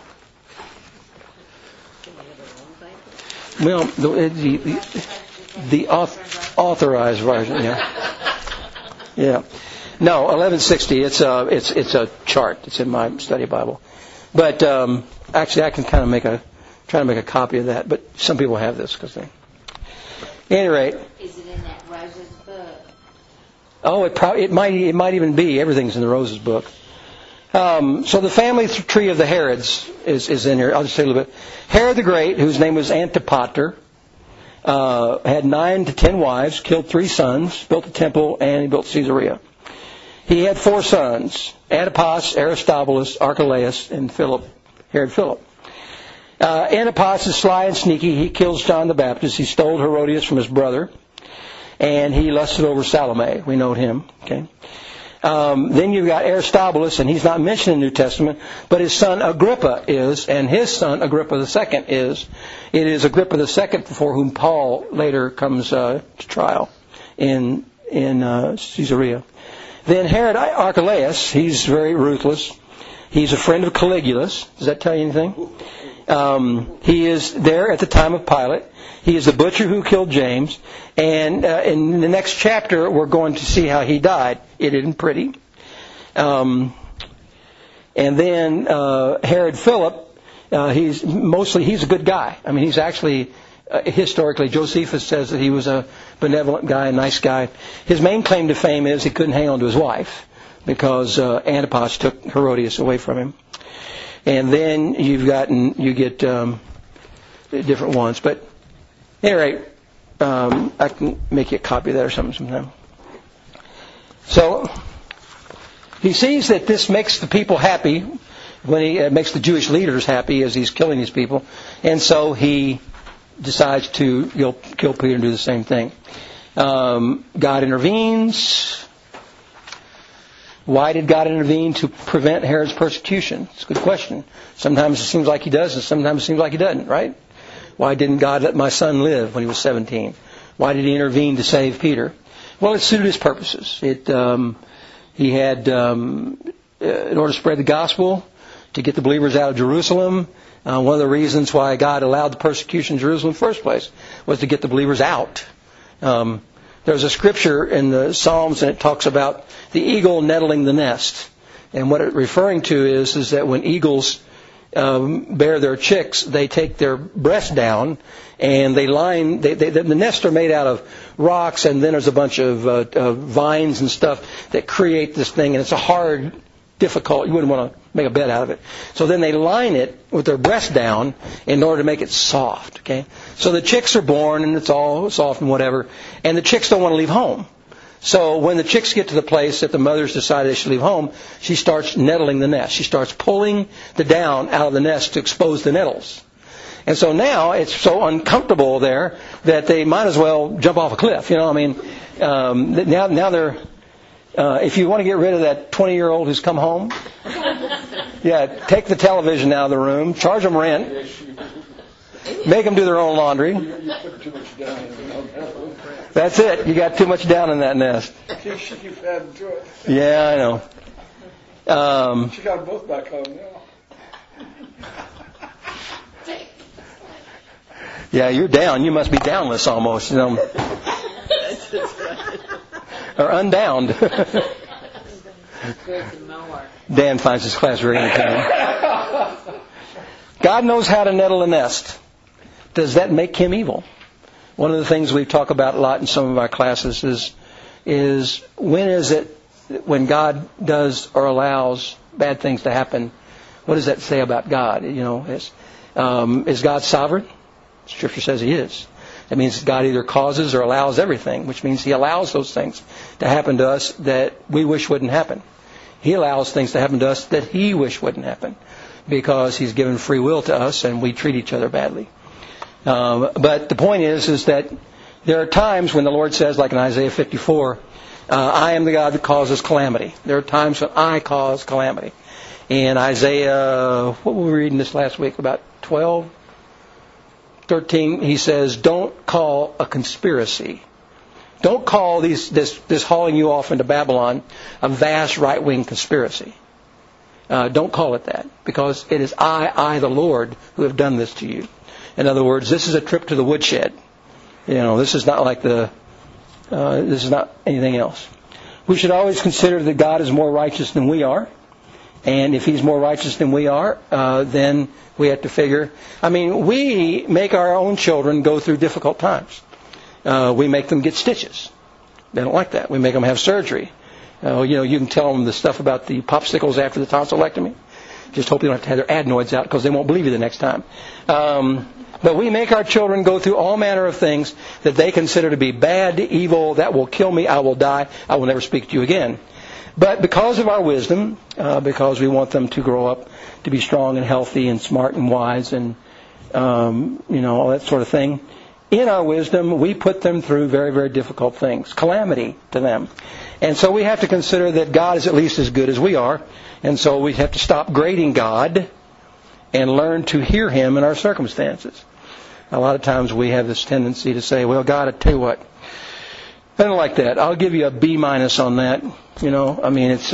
Well, the authorized version, yeah. No, 1160. It's a chart. It's in my study Bible. But actually, I can kind of try to make a copy of that. But some people have this because they. At any rate. Is it in that Rose's book? Oh, it might even be. Everything's in the Rose's book. So the family tree of the Herods is in here. I'll just say a little bit. Herod the Great, whose name was Antipater, had 9 to 10 wives, killed 3 sons, built a temple, and he built Caesarea. He had 4 sons: Antipas, Aristobulus, Archelaus, and Herod Philip. Antipas is sly and sneaky. He kills John the Baptist. He stole Herodias from his brother, and he lusted over Salome. We know him. Okay. Then you've got Aristobulus, and he's not mentioned in the New Testament, but his son Agrippa is, and his son Agrippa II is. It is Agrippa II before whom Paul later comes to trial in Caesarea. Then Herod Archelaus, he's very ruthless. He's a friend of Caligula's. Does that tell you anything? He is there at the time of Pilate. He is the butcher who killed James. And in the next chapter, we're going to see how he died. It isn't pretty. And then Herod Philip, he's a good guy. I mean, he's actually, historically, Josephus says that he was a benevolent guy, a nice guy. His main claim to fame is he couldn't hang on to his wife because Antipas took Herodias away from him. And then you get different ones. But at any rate, I can make you a copy of that or something sometime. So he sees that this makes the people happy when he makes the Jewish leaders happy as he's killing these people. And so he decides to kill Peter and do the same thing. God intervenes. Why did God intervene to prevent Herod's persecution? It's a good question. Sometimes it seems like he does, and sometimes it seems like he doesn't, right? Why didn't God let my son live when he was 17? Why did he intervene to save Peter? Well, it suited his purposes. He had, in order to spread the gospel, to get the believers out of Jerusalem. One of the reasons why God allowed the persecution in Jerusalem in the first place was to get the believers out. There's a scripture in the Psalms, and it talks about the eagle nettling the nest. And what it's referring to is that when eagles bear their chicks, they take their breast down, and the nests are made out of rocks, and then there's a bunch of vines and stuff that create this thing, and it's a hard, difficult, you wouldn't want to make a bed out of it. So then they line it with their breast down in order to make it soft, okay? So the chicks are born, and it's all soft and whatever, and the chicks don't want to leave home. So when the chicks get to the place that the mothers decide they should leave home, she starts nettling the nest. She starts pulling the down out of the nest to expose the nettles. And so now it's so uncomfortable there that they might as well jump off a cliff. You know, I mean, now they're, if you want to get rid of that 20-year-old who's come home, yeah, take the television out of the room, charge them rent, make them do their own laundry. That's it. You got too much down in that nest. You've added to it. Yeah, I know. She got them both back home now. Yeah, you're down. You must be downless almost. You know. Or undowned. Dan finds his class very entertaining. God knows how to nettle a nest. Does that make him evil? One of the things we talk about a lot in some of our classes is when is it when God does or allows bad things to happen? What does that say about God? You know, is God sovereign? Scripture says He is. That means God either causes or allows everything, which means He allows those things to happen to us that we wish wouldn't happen. He allows things to happen to us that He wish wouldn't happen because He's given free will to us and we treat each other badly. But the point is that there are times when the Lord says, like in Isaiah 54, I am the God that causes calamity. There are times when I cause calamity. In Isaiah, what were we reading this last week? About 12, 13, he says, don't call a conspiracy. Don't call this hauling you off into Babylon a vast right-wing conspiracy. Don't call it that, because it is I, the Lord, who have done this to you. In other words, this is a trip to the woodshed. This is not like this is not anything else. We should always consider that God is more righteous than we are. And if He's more righteous than we are, then we have to figure. We make our own children go through difficult times. We make them get stitches. They don't like that. We make them have surgery. You can tell them the stuff about the popsicles after the tonsillectomy. Just hope they don't have to have their adenoids out, because they won't believe you the next time. But we make our children go through all manner of things that they consider to be bad, evil, that will kill me, I will die, I will never speak to you again. But because of our wisdom, because we want them to grow up to be strong and healthy and smart and wise and, all that sort of thing, in our wisdom, we put them through very, very difficult things, calamity to them. And so we have to consider that God is at least as good as we are. And so we have to stop grading God and learn to hear Him in our circumstances. A lot of times we have this tendency to say, well, God, I tell you what, I don't like that. I'll give you a B- on that. It's,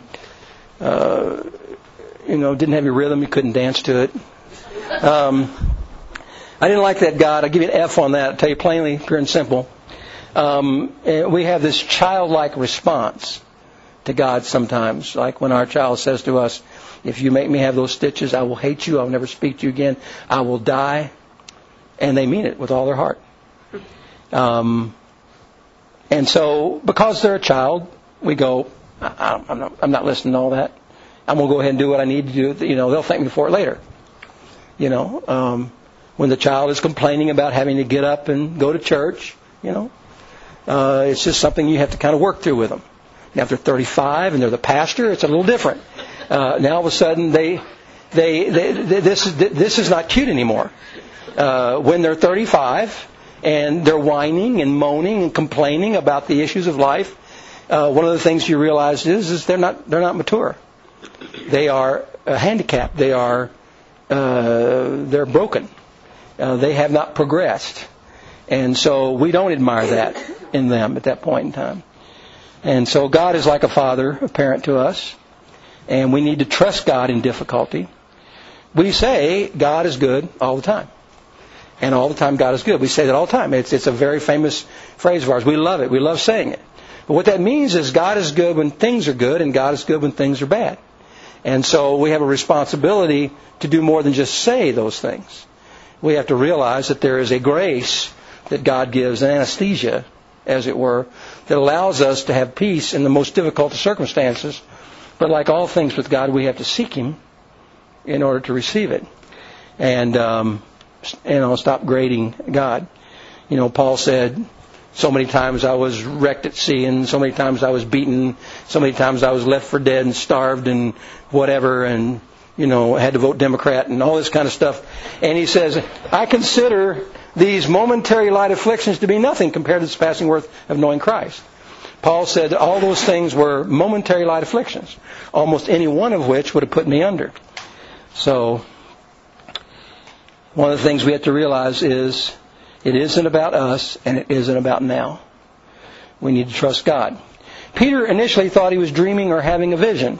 didn't have your rhythm. You couldn't dance to it. I didn't like that, God. I'll give you an F on that. I'll tell you plainly, pure and simple. We have this childlike response to God sometimes. Like when our child says to us, if you make me have those stitches, I will hate you. I'll never speak to you again. I will die. And they mean it with all their heart. And so, because they're a child, we go, I'm not listening to all that. I'm going to go ahead and do what I need to do. They'll thank me for it later. When the child is complaining about having to get up and go to church, it's just something you have to kind of work through with them. Now, if they're 35 and they're the pastor, it's a little different. Now, all of a sudden, this is not cute anymore. When they're 35 and they're whining and moaning and complaining about the issues of life, one of the things you realize is they're not mature. They are handicapped. They're broken. They have not progressed. And so we don't admire that in them at that point in time. And so God is like a father, a parent to us. And we need to trust God in difficulty. We say God is good all the time. And all the time God is good. We say that all the time. It's a very famous phrase of ours. We love it. We love saying it. But what that means is God is good when things are good, and God is good when things are bad. And so we have a responsibility to do more than just say those things. We have to realize that there is a grace that God gives, an anesthesia, as it were, that allows us to have peace in the most difficult of circumstances. But like all things with God, we have to seek Him in order to receive it. And stop grading God. Paul said, so many times I was wrecked at sea, and so many times I was beaten, so many times I was left for dead and starved and whatever, and, had to vote Democrat and all this kind of stuff. And he says, I consider these momentary light afflictions to be nothing compared to the surpassing worth of knowing Christ. Paul said that all those things were momentary light afflictions, almost any one of which would have put me under. So, one of the things we have to realize is it isn't about us and it isn't about now. We need to trust God. Peter initially thought he was dreaming or having a vision.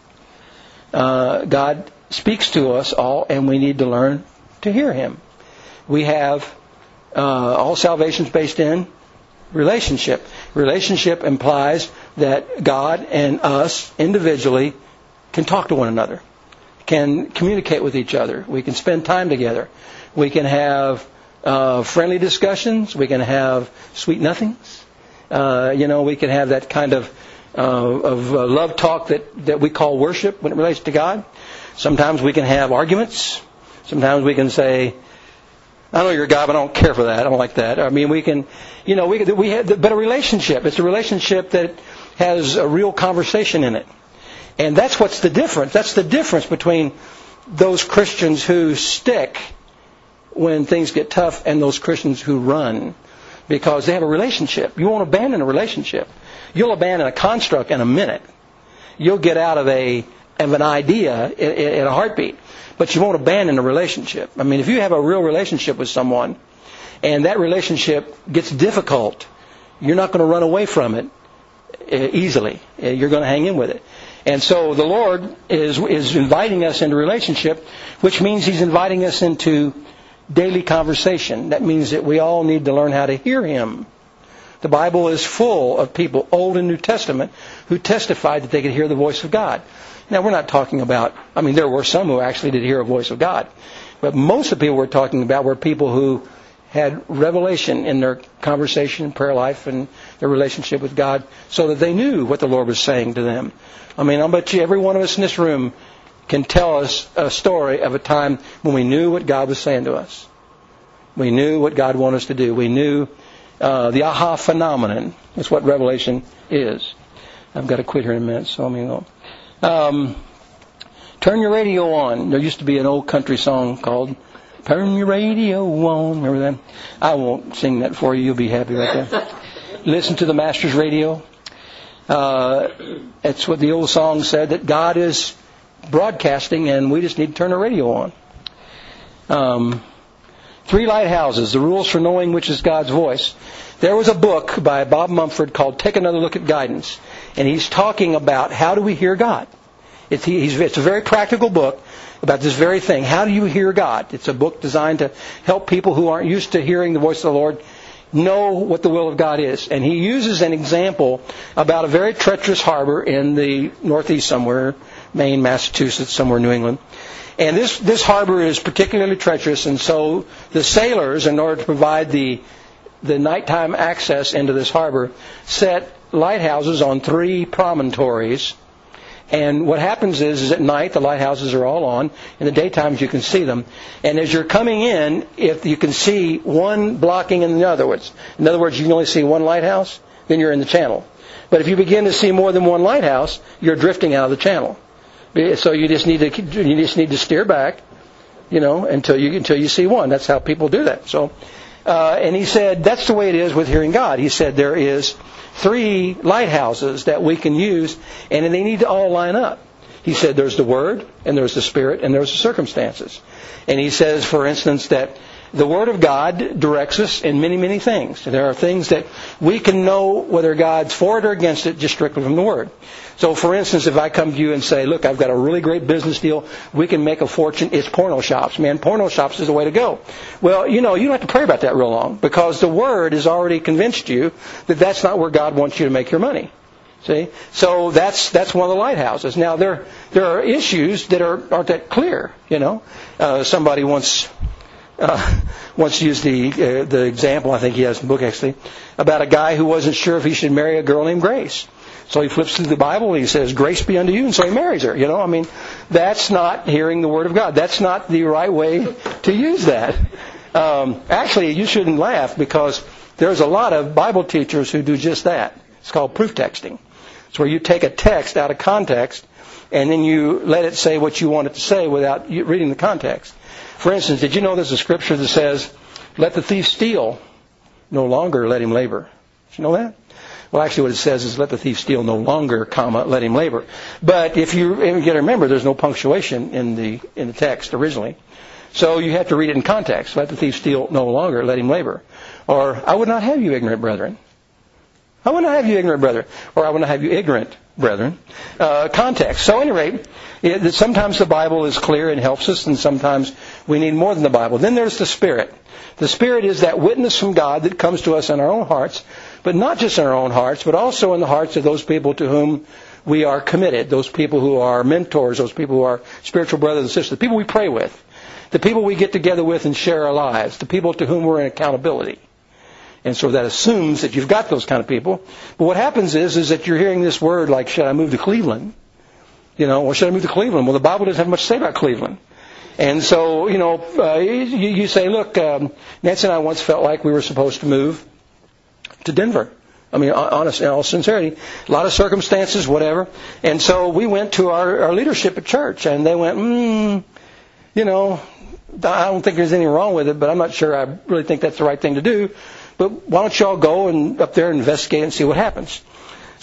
God speaks to us all, and we need to learn to hear Him. We have all salvation's based in relationship. Relationship implies that God and us individually can talk to one another, can communicate with each other. We can spend time together. We can have friendly discussions. We can have sweet nothings. We can have that kind of love talk that we call worship when it relates to God. Sometimes we can have arguments. Sometimes we can say, I know you're God, but I don't care for that. I don't like that. We can, but a relationship. It's a relationship that has a real conversation in it. And that's what's the difference. That's the difference between those Christians who stick when things get tough and those Christians who run. Because they have a relationship. You won't abandon a relationship. You'll abandon a construct in a minute. You'll get out of a of an idea in a heartbeat, but you won't abandon a relationship. I mean, if you have a real relationship with someone and that relationship gets difficult, you're not going to run away from it easily. You're going to hang in with it. And so the Lord is inviting us into relationship, which means He's inviting us into daily conversation. That means that we all need to learn how to hear Him. The Bible is full of people, Old and New Testament, who testified that they could hear the voice of God. Now, we're not talking about, I mean, there were some who actually did hear a voice of God. But most of the people we're talking about were people who had revelation in their conversation, prayer life, and their relationship with God, so that they knew what the Lord was saying to them. I mean, I'll bet you every one of us in this room can tell us a story of a time when we knew what God was saying to us. We knew what God wanted us to do. We knew the aha phenomenon. That's what revelation is. I've got to quit here in a minute, so let me go. Turn your radio on. There used to be an old country song called Turn Your Radio On. Remember that? I won't sing that for you. You'll be happy right there. Listen to the Master's radio. That's what the old song said, that God is broadcasting and we just need to turn the radio on. 3 lighthouses, the rules for knowing which is God's voice. There was a book by Bob Mumford called Take Another Look at Guidance. And he's talking about how do we hear God. It's a very practical book about this very thing. How do you hear God? It's a book designed to help people who aren't used to hearing the voice of the Lord know what the will of God is. And he uses an example about a very treacherous harbor in the Northeast somewhere, Maine, Massachusetts, somewhere New England. And this harbor is particularly treacherous, and so the sailors, in order to provide the nighttime access into this harbor, set lighthouses on 3 promontories. And what happens is at night the lighthouses are all on. In the daytimes you can see them. And as you're coming in, if you can see one blocking in the other words, you can only see one lighthouse, then you're in the channel. But if you begin to see more than one lighthouse, you're drifting out of the channel. So you just need to steer back, until you see one. That's how people do that. So, and he said that's the way it is with hearing God. He said there is 3 lighthouses that we can use, and they need to all line up. He said there's the Word, and there's the Spirit, and there's the circumstances. And he says, for instance, that the Word of God directs us in many, many things. There are things that we can know whether God's for it or against it just strictly from the Word. So, for instance, if I come to you and say, look, I've got a really great business deal, we can make a fortune, it's porno shops. Man, porno shops is the way to go. Well, you don't have to pray about that real long, because the Word has already convinced you that that's not where God wants you to make your money. See? So that's one of the lighthouses. Now, there are issues that aren't that clear, Somebody once used the example, I think he has in the book actually, about a guy who wasn't sure if he should marry a girl named Grace. So he flips through the Bible and he says, grace be unto you, and so he marries her. That's not hearing the Word of God. That's not the right way to use that. Actually, you shouldn't laugh, because there's a lot of Bible teachers who do just that. It's called proof texting. It's where you take a text out of context and then you let it say what you want it to say without reading the context. For instance, did you know there's a scripture that says, let the thief steal, no longer let him labor? Did you know that? Well, actually what it says is let the thief steal no longer, let him labor. But if you got to remember, there's no punctuation in the text originally. So you have to read it in context. Let the thief steal no longer, let him labor. Or, I would not have you ignorant brethren. I would not have you ignorant brethren. Or I would not have you ignorant brethren. Context. So at any rate, sometimes the Bible is clear and helps us, and sometimes we need more than the Bible. Then there's the Spirit. The Spirit is that witness from God that comes to us in our own hearts, but not just in our own hearts, but also in the hearts of those people to whom we are committed, those people who are mentors, those people who are spiritual brothers and sisters, the people we pray with, the people we get together with and share our lives, the people to whom we're in accountability. And so that assumes that you've got those kind of people. But what happens is that you're hearing this word like, should I move to Cleveland? Or should I move to Cleveland? Well, the Bible doesn't have much to say about Cleveland. And so, you say, look, Nancy and I once felt like we were supposed to move to Denver. I mean, honest, in all sincerity, a lot of circumstances, whatever. And so we went to our leadership at church, and they went, I don't think there's anything wrong with it, but I'm not sure I really think that's the right thing to do. But why don't you all go and up there and investigate and see what happens?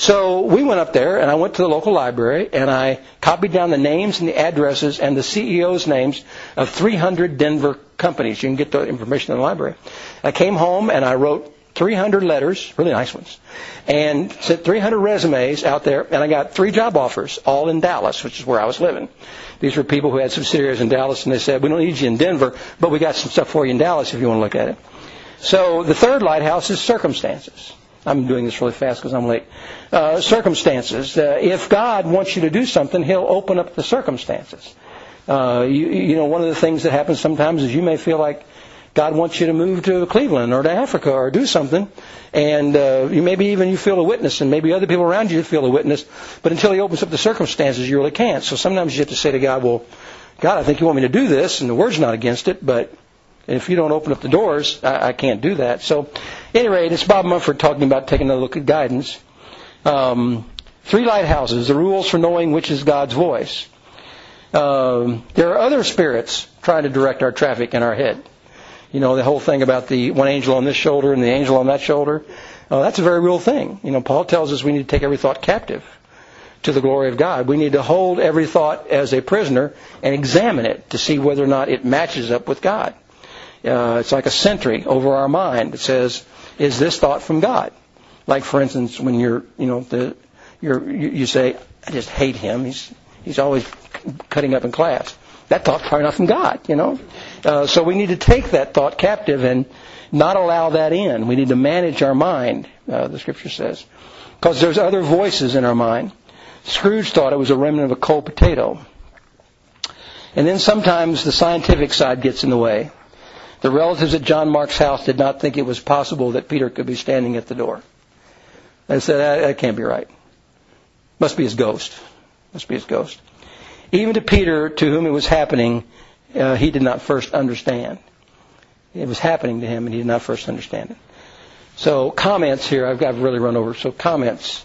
So we went up there, and I went to the local library, and I copied down the names and the addresses and the CEOs' names of 300 Denver companies. You can get the information in the library. I came home, and I wrote 300 letters, really nice ones, and sent 300 resumes out there, and I got 3 job offers, all in Dallas, which is where I was living. These were people who had subsidiaries in Dallas, and they said, we don't need you in Denver, but we got some stuff for you in Dallas if you want to look at it. So the third lighthouse is circumstances. I'm doing this really fast because I'm late. Circumstances. If God wants you to do something, He'll open up the circumstances. You know, one of the things that happens sometimes is you may feel like God wants you to move to Cleveland or to Africa or do something, and you feel a witness, and maybe other people around you feel a witness, but until He opens up the circumstances, you really can't. So sometimes you have to say to God, well, God, I think you want me to do this, and the Word's not against it, but if you don't open up the doors, I can't do that. So, at any rate, it's Bob Mumford talking about taking a look at guidance. 3 lighthouses, the rules for knowing which is God's voice. There are other spirits trying to direct our traffic in our head. You know, the whole thing about the one angel on this shoulder and the angel on that shoulder. That's a very real thing. You know, Paul tells us we need to take every thought captive to the glory of God. We need to hold every thought as a prisoner and examine it to see whether or not it matches up with God. It's like a sentry over our mind that says, is this thought from God? Like, for instance, when you say, I just hate him. He's always cutting up in class. That thought's probably not from God, you know. So we need to take that thought captive and not allow that in. We need to manage our mind, the Scripture says, because there's other voices in our mind. Scrooge thought it was a remnant of a cold potato. And then sometimes the scientific side gets in the way. The relatives at John Mark's house did not think it was possible that Peter could be standing at the door. They said, that can't be right. Must be his ghost. Must be his ghost. Even to Peter, to whom it was happening, he did not first understand. It was happening to him, and he did not first understand it. So comments here. I've got to really run over. So comments.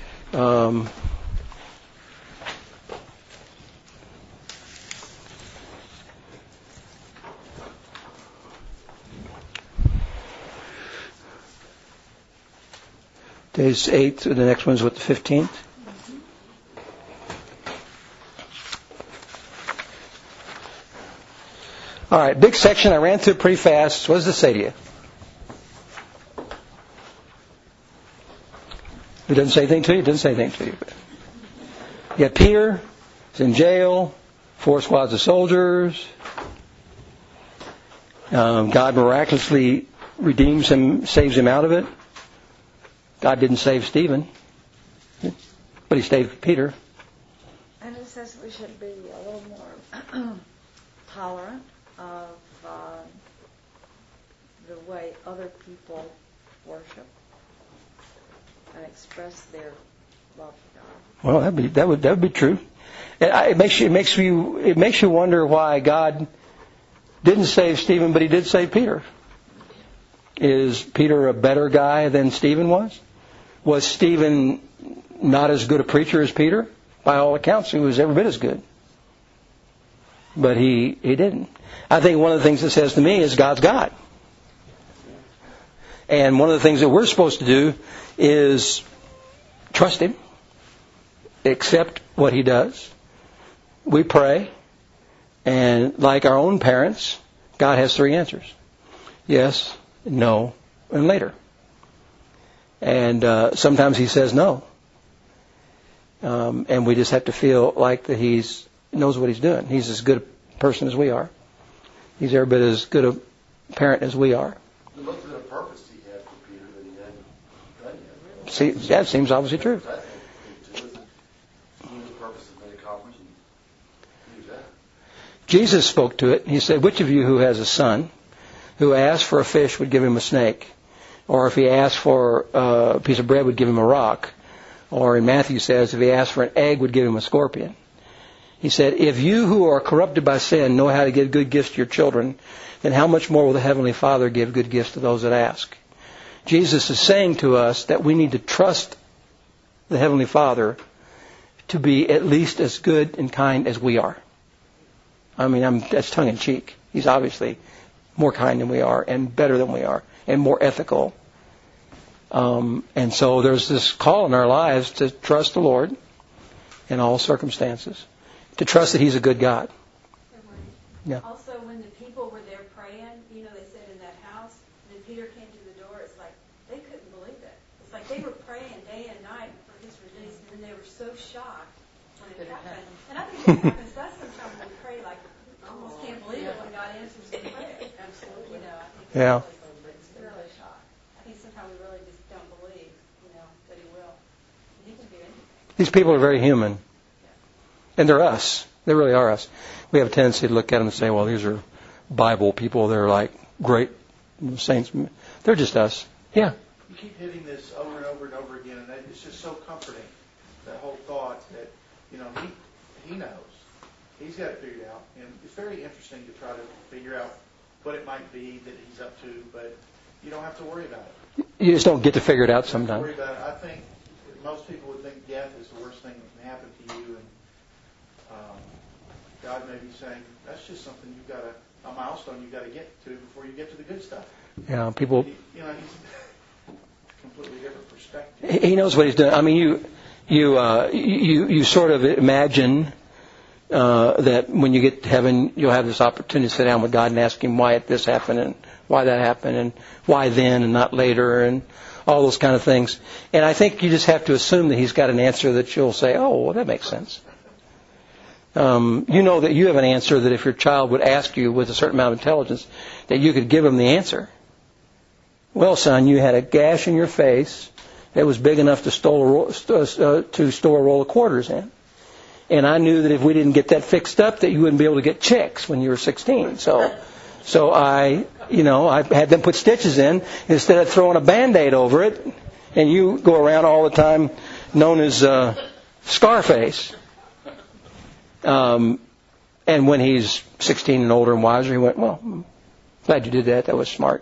Today's 8th, the next one's what, the 15th? All right, big section. I ran through it pretty fast. What does this say to you? It doesn't say anything to you? It doesn't say anything to you. You got Peter. He's in jail. 4 squads of soldiers. God miraculously redeems him, saves him out of it. God didn't save Stephen, but He saved Peter. And it says we should be a little more tolerant of the way other people worship and express their love for God. Well, that would be true. It makes you wonder why God didn't save Stephen, but He did save Peter. Is Peter a better guy than Stephen was? Was Stephen not as good a preacher as Peter? By all accounts, he was every bit as good. But he didn't. I think one of the things it says to me is God's God. And one of the things that we're supposed to do is trust Him, accept what He does. We pray, and like our own parents, God has 3 answers. Yes, no, and later. And sometimes He says no. And we just have to feel like that He knows what He's doing. He's as good a person as we are. He's every bit as good a parent as we are. There must have been a purpose He had for Peter that He hadn't done yet. See, that seems obviously true. I think the purpose has been accomplished, and use that. Jesus spoke to it. He said, which of you who has a son who asks for a fish would give him a snake? Or if he asked for a piece of bread, would give him a rock. Or in Matthew says, if he asked for an egg, would give him a scorpion. He said, if you who are corrupted by sin know how to give good gifts to your children, then how much more will the Heavenly Father give good gifts to those that ask? Jesus is saying to us that we need to trust the Heavenly Father to be at least as good and kind as we are. I mean, that's tongue in cheek. He's obviously more kind than we are, and better than we are, and more ethical. And so there's this call in our lives to trust the Lord in all circumstances, to trust that He's a good God. Yeah. Also, when the people were there praying, they said in that house, and then Peter came to the door, it's like they couldn't believe it. It's like they were praying day and night for His release, and then they were so shocked when it happened. And I think that happens to us sometimes when we pray, like, almost can't believe it when God answers the prayer. Absolutely. I think Yeah. it's really shocked. I think sometimes we really just don't believe, that He will. And He can do anything. These people are very human. And they're us. They really are us. We have a tendency to look at them and say, well, these are Bible people. They're like great saints. They're just us. Yeah. You keep hitting this over and over and over again, and it's just so comforting, that whole thought that, He knows. He's got it figured out. And it's very interesting to try to figure out what it might be that He's up to, but you don't have to worry about it. You just don't get to figure it out sometimes. Worry about it. I think most people would think death is the worst thing that can happen to you, and God may be saying, that's just something a milestone you've got to get to before you get to the good stuff. Yeah, people. He's a completely different perspective. He knows what He's doing. I mean, you sort of imagine that when you get to heaven, you'll have this opportunity to sit down with God and ask Him why this happened and why that happened and why then and not later and all those kind of things. And I think you just have to assume that He's got an answer that you'll say, oh, well, that makes sense. You know that you have an answer that if your child would ask you with a certain amount of intelligence, that you could give them the answer. Well, son, you had a gash in your face that was big enough to store a roll of quarters in. And I knew that if we didn't get that fixed up, that you wouldn't be able to get chicks when you were 16. So I had them put stitches in instead of throwing a Band-Aid over it. And you go around all the time known as Scarface. And when he's 16 and older and wiser, he went, well, I'm glad you did that. That was smart.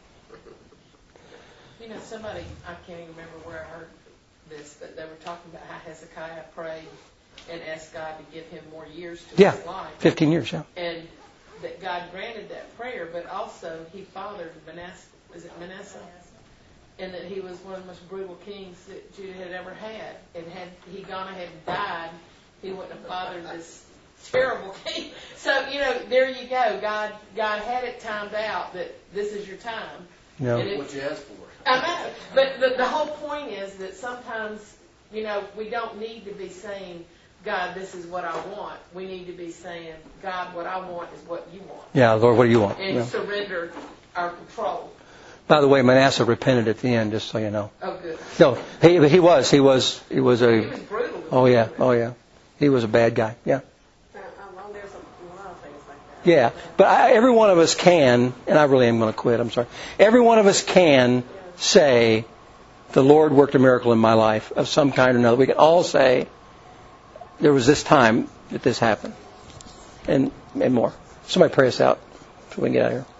Somebody, I can't even remember where I heard this, but they were talking about how Hezekiah prayed and asked God to give him more years to his life. 15 years, yeah. And that God granted that prayer, but also He fathered Manasseh. Is it Manasseh? And that he was one of the most brutal kings that Judah had ever had. And had he gone ahead and died, he wouldn't have fathered this terrible king. So, there you go. God had it timed out that this is your time. No. What you asked for. I know. But the whole point is that sometimes, we don't need to be saying, God, this is what I want. We need to be saying, God, what I want is what you want. Yeah, Lord, what do you want? And surrender our control. By the way, Manasseh repented at the end, just so you know. Oh, good. No, he was a... He was brutal. Oh, yeah. He was a bad guy, yeah. There's a lot of things like that. Yeah, but every one of us can, and I really am going to quit, I'm sorry. Every one of us can say, the Lord worked a miracle in my life of some kind or another. We can all say, there was this time that this happened, and more. Somebody pray us out so we can get out of here.